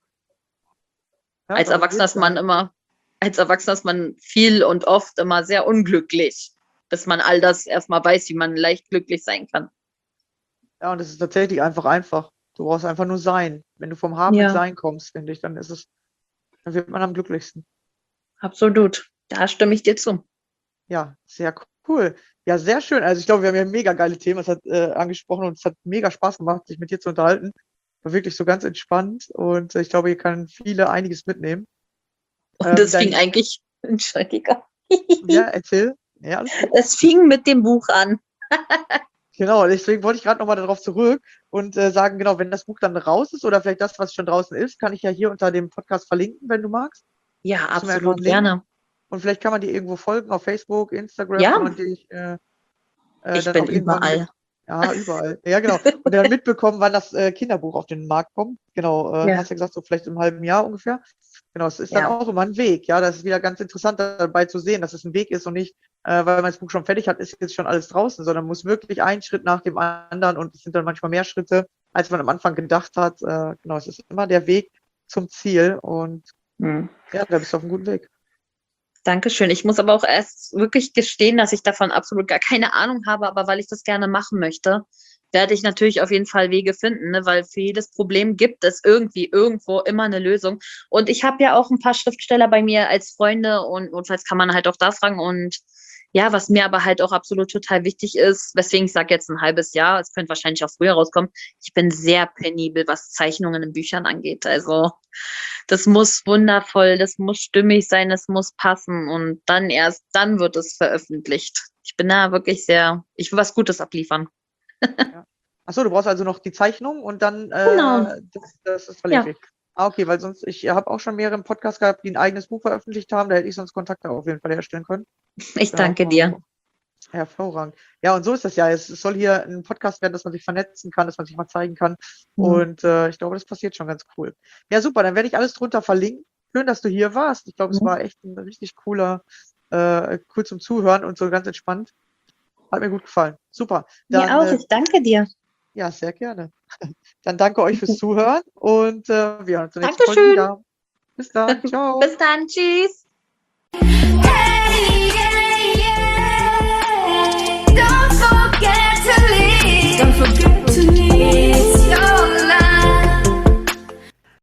Ja, Als darum Erwachsener geht's ist man ja. immer, als Erwachsener ist man viel und oft immer sehr unglücklich, bis man all das erstmal weiß, wie man leicht glücklich sein kann. Ja, und es ist tatsächlich einfach. Du brauchst einfach nur sein. Wenn du vom Haben ins Ja. Sein kommst, finde ich, dann wird man am glücklichsten. Absolut. Da stimme ich dir zu. Ja, sehr cool. Ja, sehr schön. Also ich glaube, wir haben ja mega geile Themen. Es hat angesprochen und es hat mega Spaß gemacht, sich mit dir zu unterhalten. War wirklich so ganz entspannt und ich glaube, hier kann viele einiges mitnehmen. Und es fing Dein, eigentlich, Entschuldige, ja, erzähl. Ja, alles gut. es fing mit dem Buch an. Genau, deswegen wollte ich gerade nochmal darauf zurück und sagen, genau, wenn das Buch dann raus ist oder vielleicht das, was schon draußen ist, kann ich ja hier unter dem Podcast verlinken, wenn du magst. Ja, Gibst du mir einfach absolut einen Link gerne. und vielleicht kann man dir irgendwo folgen auf Facebook, Instagram, Ja. kann man dich Ich dann bin auch irgendwann überall. Ja, überall. Ja, genau. Und dann mitbekommen, wann das Kinderbuch auf den Markt kommt. Genau, Ja. hast ja gesagt, so vielleicht im halben Jahr ungefähr. Genau, es ist dann Ja. auch immer ein Weg. Ja, das ist wieder ganz interessant dabei zu sehen, dass es ein Weg ist und nicht, weil man das Buch schon fertig hat, ist jetzt schon alles draußen, sondern muss wirklich ein Schritt nach dem anderen und es sind dann manchmal mehr Schritte, als man am Anfang gedacht hat. Genau, es ist immer der Weg zum Ziel und Hm. ja, da bist du auf einem guten Weg. Dankeschön. Ich muss aber auch erst wirklich gestehen, dass ich davon absolut gar keine Ahnung habe, aber weil ich das gerne machen möchte, werde ich natürlich auf jeden Fall Wege finden, ne? Weil für jedes Problem gibt es irgendwie irgendwo immer eine Lösung. Und ich habe ja auch ein paar Schriftsteller bei mir als Freunde und notfalls kann man halt auch da fragen. Und ja, was mir aber halt auch absolut total wichtig ist, weswegen ich sage jetzt ein halbes Jahr, es könnte wahrscheinlich auch früher rauskommen, ich bin sehr penibel, was Zeichnungen in Büchern angeht. Also das muss wundervoll, das muss stimmig sein, das muss passen und dann erst dann wird es veröffentlicht. Ich bin da wirklich ich will was Gutes abliefern. Achso, du brauchst also noch die Zeichnung und dann Genau. das ist verleglich. Okay, weil sonst, ich habe auch schon mehrere im Podcast gehabt, die ein eigenes Buch veröffentlicht haben, da hätte ich sonst Kontakte auf jeden Fall herstellen können. Ich Genau. danke dir. Hervorragend. Ja, und so ist das ja. Es soll hier ein Podcast werden, dass man sich vernetzen kann, dass man sich mal zeigen kann. Mhm. Und ich glaube, das passiert schon ganz cool. Ja, super, dann werde ich alles drunter verlinken. Schön, dass du hier warst. Ich glaube, es Mhm. war echt ein richtig cool zum Zuhören und so ganz entspannt. Hat mir gut gefallen. Super. Dann, Mir auch, ich danke dir. ja, sehr gerne. Dann danke euch fürs Zuhören und wir hören uns zur nächsten Folge Dankeschön. wieder. Bis dann. Ciao. Bis dann, tschüss.